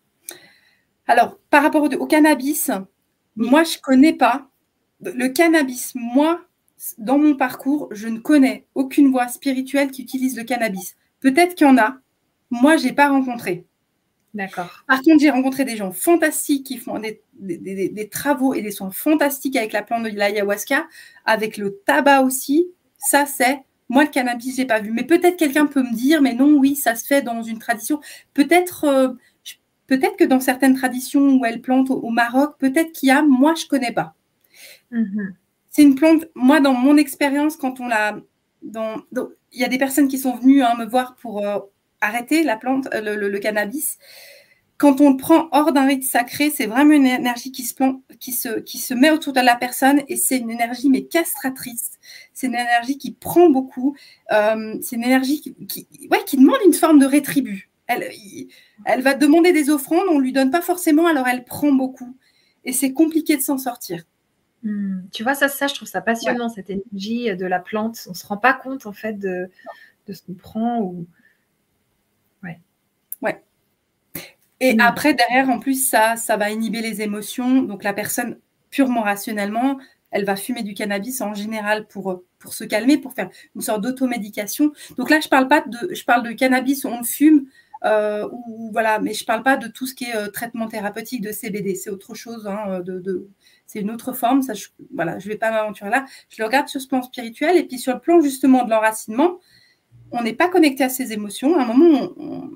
Alors, par rapport au, au cannabis, oui. moi, je ne connais pas. Le cannabis, moi, dans mon parcours, je ne connais aucune voie spirituelle qui utilise le cannabis. Peut-être qu'il y en a. Moi, je n'ai pas rencontré. D'accord. Par contre, j'ai rencontré des gens fantastiques qui font des, des, des, des travaux et des soins fantastiques avec la plante de l'ayahuasca, avec le tabac aussi. Ça, c'est… Moi, le cannabis, je n'ai pas vu. Mais peut-être quelqu'un peut me dire, mais non, oui, ça se fait dans une tradition. Peut-être euh, peut-être que dans certaines traditions où elles plantent au, au Maroc, peut-être qu'il y a… Moi, je ne connais pas. Mm-hmm. C'est une plante… Moi, dans mon expérience, quand on l'a… Dans, dans, il y a des personnes qui sont venues hein, me voir pour… Euh, arrêter la plante, le, le, le cannabis. Quand on le prend hors d'un rite sacré, c'est vraiment une énergie qui se, plante, qui, se, qui se met autour de la personne et c'est une énergie mais castratrice. C'est une énergie qui prend beaucoup. Euh, c'est une énergie qui, qui, ouais, qui demande une forme de rétribut. Elle, elle va demander des offrandes, on ne lui donne pas forcément, alors elle prend beaucoup. Et c'est compliqué de s'en sortir. Mmh. Tu vois, ça, ça, je trouve ça passionnant, ouais. cette énergie de la plante. On ne se rend pas compte, en fait, de, de ce qu'on prend ou… Ouais. Ouais. Et mmh. après, derrière, en plus, ça, ça va inhiber les émotions. Donc, la personne, purement rationnellement, elle va fumer du cannabis en général pour, pour se calmer, pour faire une sorte d'automédication. Donc là, je parle pas de, je parle de cannabis où on fume, euh, ou, voilà, mais je parle pas de tout ce qui est euh, traitement thérapeutique de C B D. C'est autre chose, hein, de, de, c'est une autre forme. Ça, je, voilà, je vais pas m'aventurer là. Je le regarde sur ce plan spirituel et puis sur le plan justement de l'enracinement, on n'est pas connecté à ses émotions. À un moment, on, on,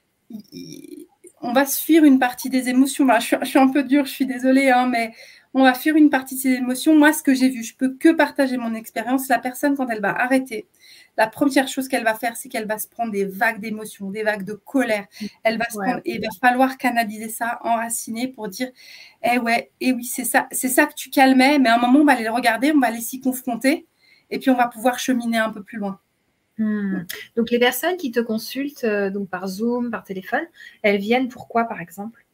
on va se fuir une partie des émotions. Bah, je, suis, je suis un peu dure, je suis désolée, hein, mais on va fuir une partie de ses émotions. Moi, ce que j'ai vu, je peux que partager mon expérience. La personne, quand elle va arrêter, la première chose qu'elle va faire, c'est qu'elle va se prendre des vagues d'émotions, des vagues de colère. Elle va se Ouais. prendre, et il va falloir canaliser ça, enraciner pour dire, eh ouais, eh oui, c'est ça, c'est ça que tu calmais, mais à un moment, on va aller le regarder, on va aller s'y confronter, et puis on va pouvoir cheminer un peu plus loin. Hmm. Donc, les personnes qui te consultent euh, donc par Zoom, par téléphone, elles viennent pourquoi, par exemple?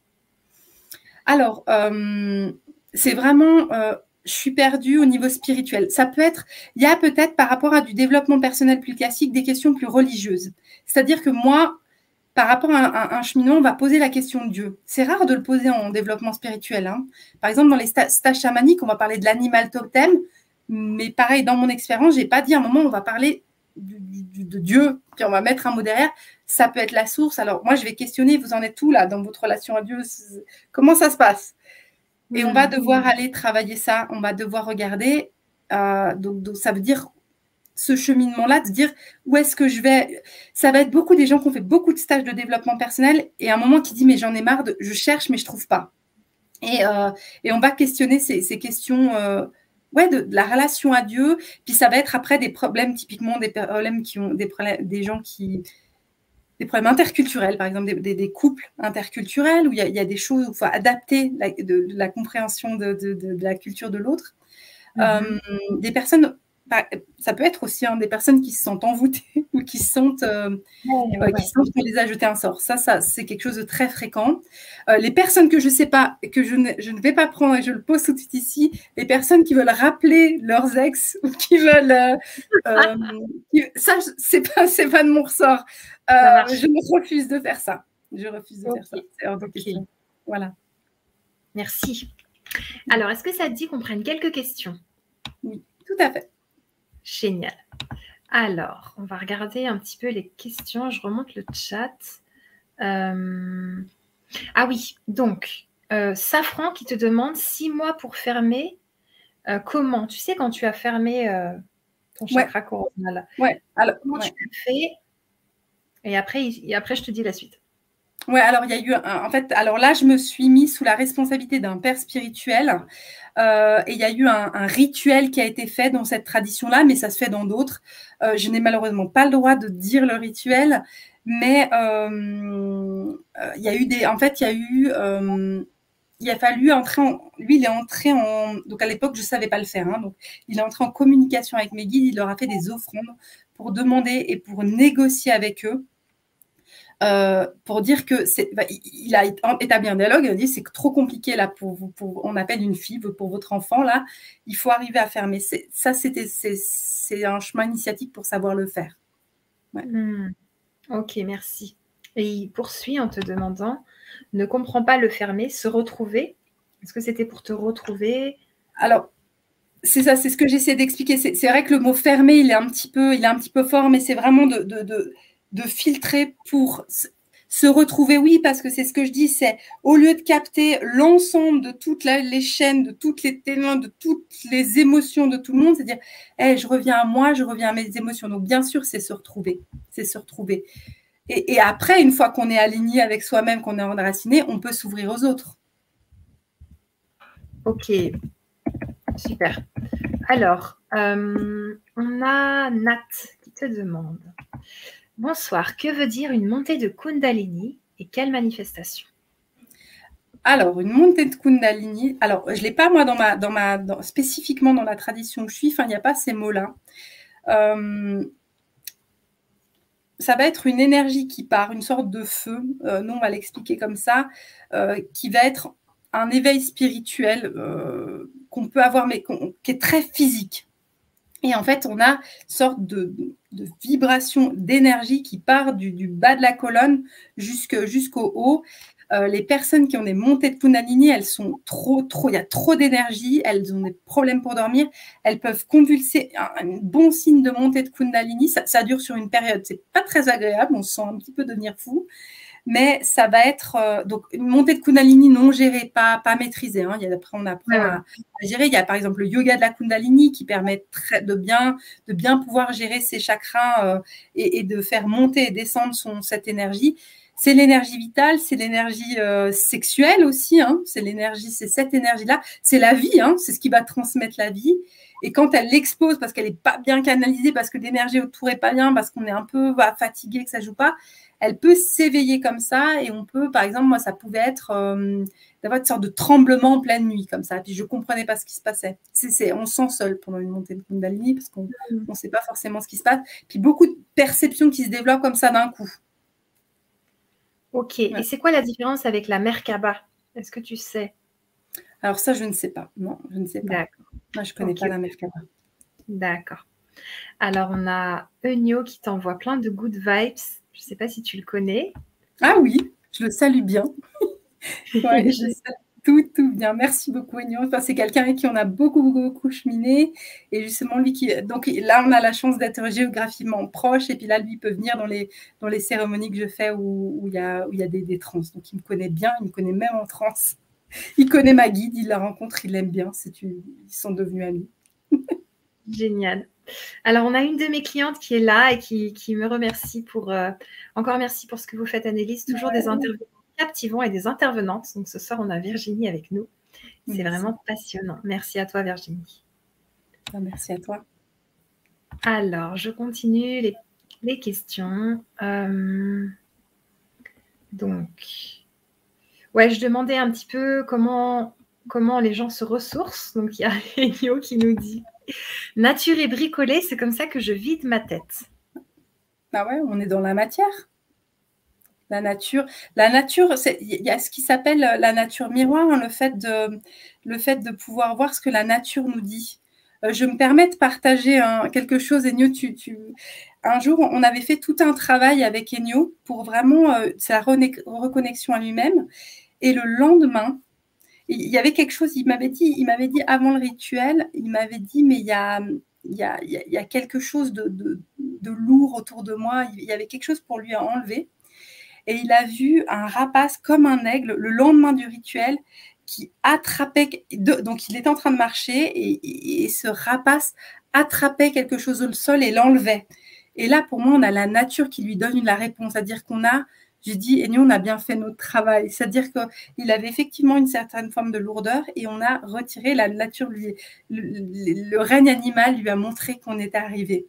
Alors, euh, c'est vraiment, euh, je suis perdue au niveau spirituel. Ça peut être, il y a peut-être par rapport à du développement personnel plus classique, des questions plus religieuses. C'est-à-dire que moi, par rapport à un, à un cheminement, on va poser la question de Dieu. C'est rare de le poser en développement spirituel, hein. Par exemple, dans les sta- stages chamaniques, on va parler de l'animal totem, mais pareil, dans mon expérience, j'ai pas dit à un moment, on va parler du, du, de Dieu, puis on va mettre un mot derrière. Ça peut être la source. Alors, moi, je vais questionner, vous en êtes où là dans votre relation à Dieu? Comment ça se passe? Et mmh. on va devoir aller travailler ça, on va devoir regarder. Euh, donc, donc, ça veut dire ce cheminement-là, de dire où est-ce que je vais. Ça va être beaucoup des gens qui ont fait beaucoup de stages de développement personnel et à un moment qui dit mais j'en ai marre, de... je cherche mais je ne trouve pas. Et, euh, et on va questionner ces, ces questions euh, ouais, de, de la relation à Dieu. Puis ça va être après des problèmes, typiquement des problèmes qui ont des, problèmes, des gens qui. Des problèmes interculturels, par exemple, des, des, des couples interculturels où il y, y a des choses où il faut adapter la, de, de la compréhension de, de, de, de la culture de l'autre. Mm-hmm. Euh, des personnes, ça peut être aussi hein, des personnes qui se sentent envoûtées ou qui se sentent, euh, ouais, ouais, qui sentent qu'on les a jeté un sort. Ça, ça c'est quelque chose de très fréquent. Euh, les personnes que je ne sais pas, que je ne, je ne vais pas prendre et je le pose tout de suite ici, les personnes qui veulent rappeler leurs ex ou qui veulent... Euh, euh, qui, ça, c'est pas, c'est pas de mon ressort. Euh, je me refuse de faire ça. Je refuse de okay. faire ça. C'est hors de okay. question. Voilà. Merci. Alors, est-ce que ça te dit qu'on prenne quelques questions? Oui, tout à fait. Génial. Alors, on va regarder un petit peu les questions. Je remonte le chat. Euh... Ah oui, donc, euh, Safran qui te demande six mois pour fermer. Euh, comment? Tu sais, quand tu as fermé euh, ton chakra ouais. coronal, ouais. Alors, comment ouais. tu le fais? Et après, et après, je te dis la suite. Ouais, alors il y a eu un, en fait, alors là, je me suis mise sous la responsabilité d'un père spirituel euh, et il y a eu un, un rituel qui a été fait dans cette tradition-là, mais ça se fait dans d'autres. Euh, je n'ai malheureusement pas le droit de dire le rituel, mais euh, il y a eu des, en fait, il y a eu, euh, il a fallu entrer en, lui, il est entré en, donc à l'époque, je savais pas le faire, hein, donc il est entré en communication avec mes guides, il leur a fait des offrandes pour demander et pour négocier avec eux. Euh, pour dire que c'est, bah, il a établi un dialogue, il a dit c'est trop compliqué là pour vous, pour, on appelle une fille pour votre enfant là, il faut arriver à fermer. C'est, ça c'était c'est, c'est un chemin initiatique pour savoir le faire. Ouais. Mmh. Ok, merci. Et il poursuit en te demandant, ne comprends pas le fermer, se retrouver. Est-ce que c'était pour te retrouver? Alors. C'est ça, c'est ce que j'essaie d'expliquer. C'est, c'est vrai que le mot fermer, il est un petit peu, il est un petit peu fort, mais c'est vraiment de, de, de, de filtrer pour se retrouver. Oui, parce que c'est ce que je dis, c'est au lieu de capter l'ensemble de toutes les chaînes, de toutes les témoins, de toutes les émotions de tout le monde, c'est dire, hey, je reviens à moi, je reviens à mes émotions. Donc, bien sûr, c'est se retrouver. C'est se retrouver. Et, et après, une fois qu'on est aligné avec soi-même, qu'on est enraciné, on peut s'ouvrir aux autres. Ok. Super. Alors, euh, on a Nat qui te demande « Bonsoir, que veut dire une montée de Kundalini et quelle manifestation ?» Alors, une montée de Kundalini, alors, je ne l'ai pas moi dans ma, dans ma, dans, spécifiquement dans la tradition où je suis, enfin, il n'y a pas ces mots-là. Euh, ça va être une énergie qui part, une sorte de feu, euh, nous on va l'expliquer comme ça, euh, qui va être un éveil spirituel euh, qu'on peut avoir, mais qu'on, qui est très physique. Et en fait, on a une sorte de, de vibration d'énergie qui part du, du bas de la colonne jusque, jusqu'au haut. Euh, les personnes qui ont des montées de Kundalini, elles sont trop, trop, il y a trop d'énergie, elles ont des problèmes pour dormir, elles peuvent convulser. Un, un bon signe de montée de Kundalini, ça, ça dure sur une période, c'est pas très agréable, on se sent un petit peu devenir fou. Mais ça va être euh, donc une montée de Kundalini non gérée, pas, pas maîtrisée. Hein. Il y a, après, on apprend ouais. à, à gérer. Il y a par exemple le yoga de la Kundalini qui permet très, de, bien, de bien pouvoir gérer ses chakras euh, et, et de faire monter et descendre son, cette énergie. C'est l'énergie vitale, c'est l'énergie euh, sexuelle aussi. Hein. C'est l'énergie, c'est cette énergie-là. C'est la vie, hein. C'est ce qui va transmettre la vie. Et quand elle l'expose parce qu'elle n'est pas bien canalisée, parce que l'énergie autour n'est pas bien, parce qu'on est un peu bah, fatigué, que ça ne joue pas, elle peut s'éveiller comme ça et on peut, par exemple, moi, ça pouvait être euh, d'avoir une sorte de tremblement en pleine nuit comme ça. Puis je ne comprenais pas ce qui se passait. C'est, c'est, on se sent seul pendant une montée de Kundalini parce qu'on ne sait pas forcément ce qui se passe. Puis beaucoup de perceptions qui se développent comme ça d'un coup. Ok. Ouais. Et c'est quoi la différence avec la Merkaba? Est-ce que tu sais? Alors ça, je ne sais pas. Non, je ne sais pas. D'accord. Moi, je ne connais okay. pas la Merkaba. D'accord. Alors, on a Enyo qui t'envoie plein de good vibes. Je ne sais pas si tu le connais. Ah oui, je le salue bien. Ouais, je salue tout, tout bien. Merci beaucoup, Enyo. Enfin, c'est quelqu'un avec qui on a beaucoup, beaucoup, beaucoup cheminé. Et justement, lui qui... Donc là, on a la chance d'être géographiquement proche. Et puis là, lui, il peut venir dans les, dans les cérémonies que je fais où, où il y a, où il y a des, des trans. Donc, il me connaît bien. Il me connaît même en trans. Il connaît ma guide. Il la rencontre. Il l'aime bien. C'est une... Ils sont devenus amis. Génial. Alors, on a une de mes clientes qui est là et qui, qui me remercie pour... Euh, encore merci pour ce que vous faites, Annelise. Toujours ouais. Des intervenants captivants et des intervenantes. Donc, ce soir, on a Virginie avec nous. C'est merci. Vraiment passionnant. Merci à toi, Virginie. Merci à toi. Alors, je continue les, les questions. Euh, donc, ouais, je demandais un petit peu comment, comment les gens se ressourcent. Donc, il y a Enyo qui nous dit... Nature et bricolée, c'est comme ça que je vide ma tête. Ah ouais, on est dans la matière. La nature, la nature, il y a ce qui s'appelle la nature miroir, hein, le fait de, le fait de pouvoir voir ce que la nature nous dit. Euh, je me permets de partager hein, quelque chose, Enyo. Tu, tu... Un jour, on avait fait tout un travail avec Enyo pour vraiment euh, sa reconnexion à lui-même. Et le lendemain, il y avait quelque chose, il m'avait dit, il m'avait dit avant le rituel, il m'avait dit, mais il y a, il y a, il y a quelque chose de, de, de lourd autour de moi, il y avait quelque chose pour lui à enlever. Et il a vu un rapace comme un aigle le lendemain du rituel qui attrapait, donc il était en train de marcher et, et, et ce rapace attrapait quelque chose au sol et l'enlevait. Et là, pour moi, on a la nature qui lui donne la réponse, c'est-à-dire qu'on a... J'ai dit, et nous, on a bien fait notre travail. C'est-à-dire qu'il avait effectivement une certaine forme de lourdeur et on a retiré la nature, lui, le, le, le règne animal lui a montré qu'on était arrivé.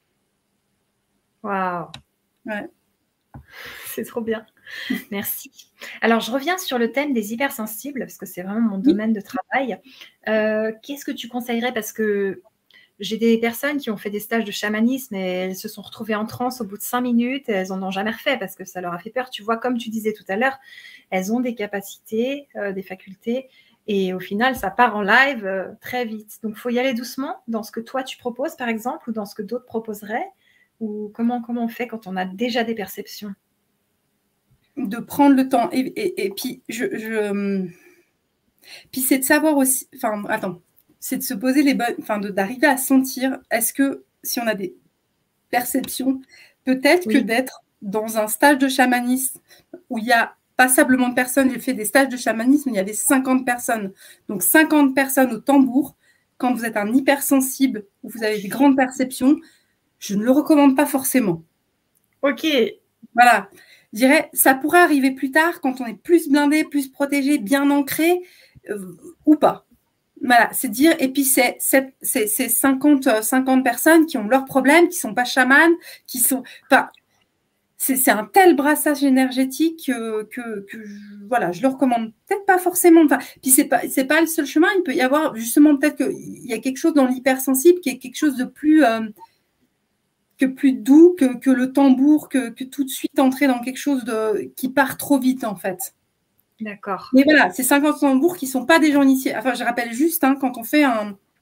Waouh! Ouais. C'est trop bien. Merci. Alors, je reviens sur le thème des hypersensibles parce que c'est vraiment mon domaine de travail. Euh, qu'est-ce que tu conseillerais? Parce que j'ai des personnes qui ont fait des stages de chamanisme et elles se sont retrouvées en transe au bout de cinq minutes et elles n'en ont jamais refait parce que ça leur a fait peur. Tu vois, comme tu disais tout à l'heure, elles ont des capacités, euh, des facultés et au final, ça part en live euh, très vite. Donc, il faut y aller doucement dans ce que toi, tu proposes, par exemple, ou dans ce que d'autres proposeraient ou comment, comment on fait quand on a déjà des perceptions? De prendre le temps. Et, et, et puis, je, je... puis c'est de savoir aussi... Enfin, attends. C'est de se poser les bonnes, enfin, de, d'arriver à sentir, est-ce que si on a des perceptions, peut-être oui. que d'être dans un stage de chamanisme où il y a passablement de personnes, j'ai fait des stages de chamanisme, il y avait cinquante personnes, donc cinquante personnes au tambour, quand vous êtes un hypersensible ou vous avez des grandes perceptions, je ne le recommande pas forcément. Ok. Voilà. Je dirais, ça pourrait arriver plus tard quand on est plus blindé, plus protégé, bien ancré, euh, ou pas. Voilà, c'est dire, et puis c'est, c'est, c'est, c'est cinquante, cinquante personnes qui ont leurs problèmes, qui ne sont pas chamanes, qui sont. Enfin, c'est, c'est un tel brassage énergétique que, que, que je, voilà, je le recommande peut-être pas forcément. Enfin, puis c'est pas, c'est pas le seul chemin, il peut y avoir justement peut-être qu'il y a quelque chose dans l'hypersensible qui est quelque chose de plus. Euh, que plus doux, que, que le tambour, que, que tout de suite entrer dans quelque chose de, qui part trop vite en fait. D'accord. Mais voilà, ces cinquante tambours qui ne sont pas des gens initiés. Enfin, je rappelle juste, hein, quand on fait un,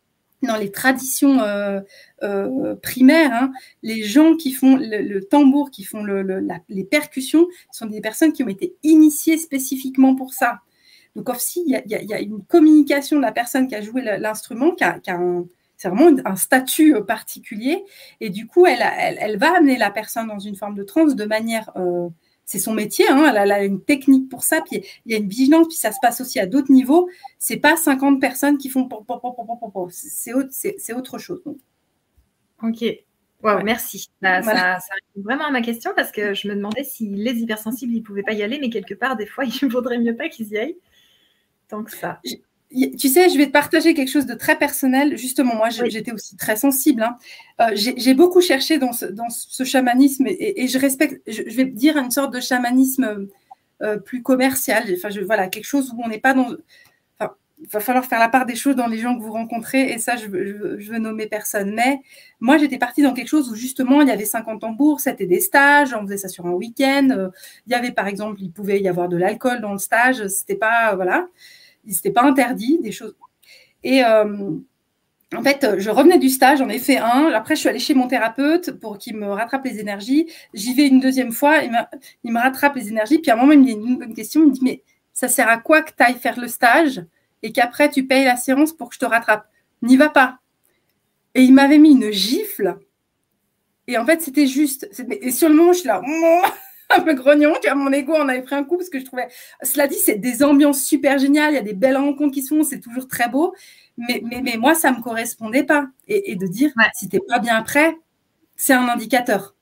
dans les traditions euh, euh, primaires, hein, les gens qui font le, le tambour, qui font le, le, la, les percussions, sont des personnes qui ont été initiées spécifiquement pour ça. Donc aussi, il y a, y a, y a une communication de la personne qui a joué l'instrument, qui a, qui a un, c'est vraiment un statut particulier, et du coup, elle, elle, elle va amener la personne dans une forme de transe de manière... Euh, c'est son métier, hein, elle, a, elle a une technique pour ça, puis il y a une vigilance, puis ça se passe aussi à d'autres niveaux. C'est pas cinquante personnes qui font... C'est autre, autre chose. Donc. Ok. Wow, ouais. Merci. Là, voilà. ça, ça répond vraiment à ma question parce que je me demandais si les hypersensibles, ils ne pouvaient pas y aller, mais quelque part, des fois, il ne vaudrait mieux pas qu'ils y aillent. Tant que ça. Je, tu sais, je vais te partager quelque chose de très personnel. Justement, moi, oui. j'étais aussi très sensible. Hein. Euh, j'ai beaucoup cherché dans ce, dans ce chamanisme et, et je respecte, je, je vais dire une sorte de chamanisme euh, plus commercial. Enfin, je, voilà, quelque chose où on n'est pas dans... Enfin, il va falloir faire la part des choses dans les gens que vous rencontrez et ça, je veux, je veux nommer personne. Mais moi, j'étais partie dans quelque chose où justement, il y avait cinquante tambours, c'était des stages, on faisait ça sur un week-end. Euh, il y avait, par exemple, il pouvait y avoir de l'alcool dans le stage. C'était pas... Voilà. C'était pas interdit, des choses. Et euh, en fait, je revenais du stage, j'en ai fait un. Après, je suis allée chez mon thérapeute pour qu'il me rattrape les énergies. J'y vais une deuxième fois, il me, il me rattrape les énergies. Puis à un moment, il me dit une, une question, il me dit, mais ça sert à quoi que tu ailles faire le stage et qu'après, tu payes la séance pour que je te rattrape? N'y va pas. Et il m'avait mis une gifle. Et en fait, c'était juste. Et sur le moment, je suis là... un peu grognon, tu vois, mon ego en avait pris un coup parce que je trouvais, cela dit, c'est des ambiances super géniales, il y a des belles rencontres qui se font, c'est toujours très beau, mais, mais, mais moi, ça ne me correspondait pas. Et, et de dire, ouais. si tu n'es pas bien prêt, c'est un indicateur.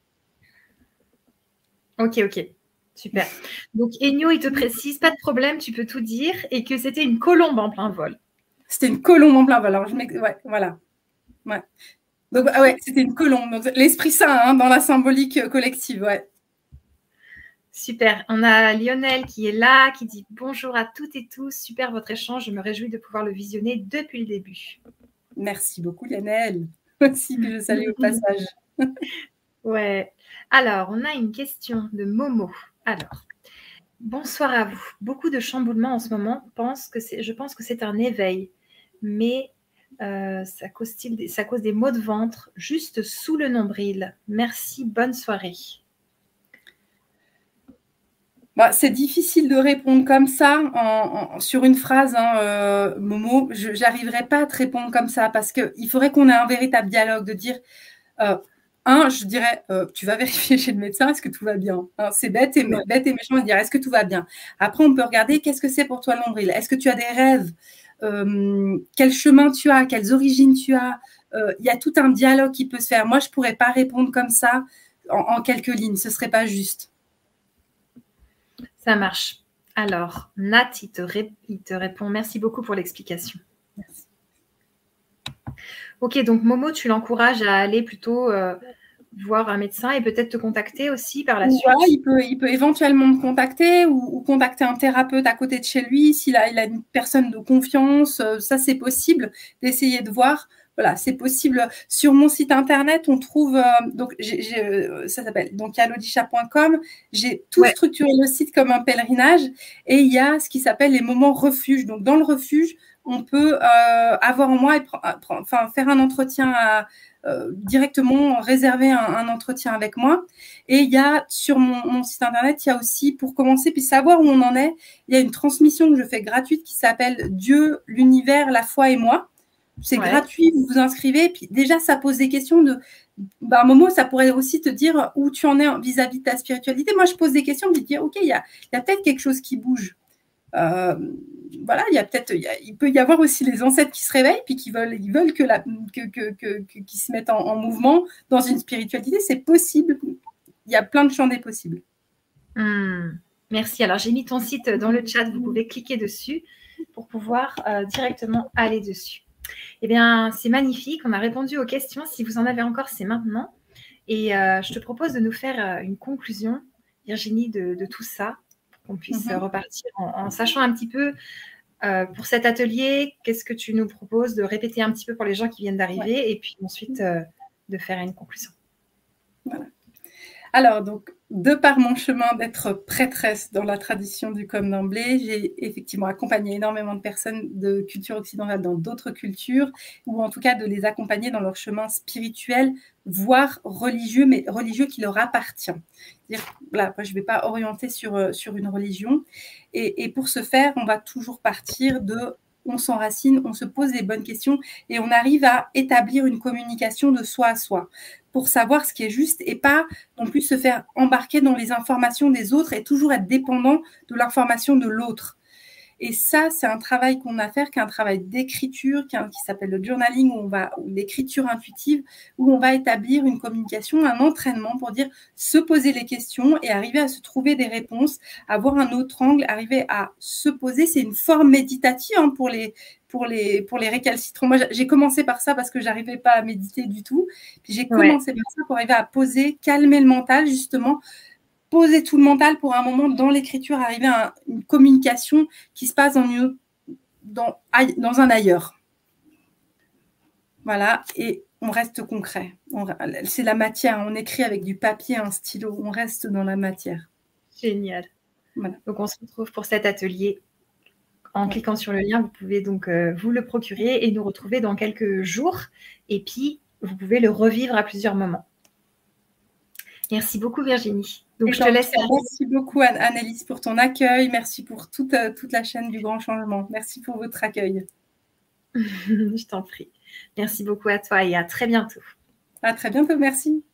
Ok, ok, super. Donc, Enyo, il te précise, pas de problème, tu peux tout dire, et que c'était une colombe en plein vol. C'était une colombe en plein vol, alors je ouais, voilà. Ouais. Donc, ah ouais, c'était une colombe. L'Esprit Saint, hein, dans la symbolique collective, ouais. Super. On a Lionel qui est là, qui dit bonjour à toutes et tous. Super votre échange. Je me réjouis de pouvoir le visionner depuis le début. Merci beaucoup, Lionel. Aussi que je salue au passage. Ouais. Alors, on a une question de Momo. Alors, bonsoir à vous. Beaucoup de chamboulements en ce moment. Pense que je pense que c'est un éveil, mais euh, ça cause des, ça cause des maux de ventre juste sous le nombril. Merci. Bonne soirée. Bah, c'est difficile de répondre comme ça en, en, sur une phrase, hein, euh, Momo. Je n'arriverai pas à te répondre comme ça parce qu'il faudrait qu'on ait un véritable dialogue de dire, euh, un, je dirais, euh, tu vas vérifier chez le médecin, est-ce que tout va bien, hein, c'est bête et, ouais. bête et méchant de dire, est-ce que tout va bien. Après, on peut regarder, qu'est-ce que c'est pour toi le nombril? Est-ce que tu as des rêves? euh, Quel chemin tu as? Quelles origines tu as? Il euh, y a tout un dialogue qui peut se faire. Moi, je ne pourrais pas répondre comme ça en, en quelques lignes. Ce ne serait pas juste. Ça marche. Alors, Nat, il te, ré... il te répond. Merci beaucoup pour l'explication. Merci. Ok, donc Momo, tu l'encourages à aller plutôt euh, voir un médecin et peut-être te contacter aussi par la suite. Voilà, il peut, il peut éventuellement me contacter ou, ou contacter un thérapeute à côté de chez lui s'il a, il a une personne de confiance. Ça, c'est possible d'essayer de voir. Voilà, c'est possible. Sur mon site internet, on trouve euh, donc j'ai, j'ai, ça s'appelle donc yalodisha point com. J'ai tout ouais. structuré le site comme un pèlerinage et il y a ce qui s'appelle les moments refuge. Donc dans le refuge, on peut euh, avoir en moi et enfin faire un entretien à, euh, directement réserver un, un entretien avec moi. Et il y a sur mon, mon site internet, il y a aussi pour commencer puis savoir où on en est, il y a une transmission que je fais gratuite qui s'appelle Dieu, l'univers, la foi et moi. C'est ouais. gratuit, vous vous inscrivez. Puis déjà, ça pose des questions de... Bah, à un moment, ça pourrait aussi te dire où tu en es vis-à-vis de ta spiritualité. Moi, je pose des questions, je dis, OK, il y a, il y a peut-être quelque chose qui bouge. Euh, voilà, il y a peut-être... Il, y a, il peut y avoir aussi les ancêtres qui se réveillent puis qui veulent, ils veulent que la, que, que, que, que, qu'ils se mettent en, en mouvement dans une spiritualité. C'est possible. Il y a plein de champs des possibles. Mmh. Merci. Alors, j'ai mis ton site dans le chat. Vous pouvez cliquer dessus pour pouvoir euh, directement aller dessus. Eh bien, c'est magnifique. On a répondu aux questions. Si vous en avez encore, c'est maintenant. Et euh, je te propose de nous faire euh, une conclusion, Virginie, de, de tout ça, pour qu'on puisse mm-hmm. repartir en, en sachant un petit peu euh, pour cet atelier, qu'est-ce que tu nous proposes de répéter un petit peu pour les gens qui viennent d'arriver ouais. et puis ensuite euh, de faire une conclusion. Voilà. Alors, donc, de par mon chemin d'être prêtresse dans la tradition du Comme d'emblée, j'ai effectivement accompagné énormément de personnes de culture occidentale dans d'autres cultures, ou en tout cas de les accompagner dans leur chemin spirituel, voire religieux, mais religieux qui leur appartient. C'est-à-dire, voilà, moi, je ne vais pas orienter sur, sur une religion. Et, et pour ce faire, on va toujours partir de... on s'enracine, on se pose les bonnes questions et on arrive à établir une communication de soi à soi pour savoir ce qui est juste et pas non plus se faire embarquer dans les informations des autres et toujours être dépendant de l'information de l'autre. Et ça, c'est un travail qu'on a à faire, qui est un travail d'écriture, qui, qui s'appelle le journaling, où on va, ou l'écriture intuitive, où on va établir une communication, un entraînement pour dire se poser les questions et arriver à se trouver des réponses, avoir un autre angle, arriver à se poser. C'est une forme méditative hein, pour les pour les pour les récalcitrants. Moi, j'ai commencé par ça parce que j'arrivais pas à méditer du tout. Puis j'ai commencé ouais. par ça pour arriver à poser, calmer le mental justement. Poser tout le mental pour un moment dans l'écriture, arriver à une communication qui se passe dans, une, dans, dans un ailleurs. Voilà, et on reste concret. C'est la matière, on écrit avec du papier, un stylo, on reste dans la matière. Génial. Voilà. Donc, on se retrouve pour cet atelier. En ouais. cliquant sur le lien, vous pouvez donc euh, vous le procurer et nous retrouver dans quelques jours. Et puis, vous pouvez le revivre à plusieurs moments. Merci beaucoup, Virginie. Donc, et je te laisse. Merci beaucoup, Annelise, pour ton accueil. Merci pour toute, toute la chaîne du Grand Changement. Merci pour votre accueil. Je t'en prie. Merci beaucoup à toi et à très bientôt. À très bientôt, merci.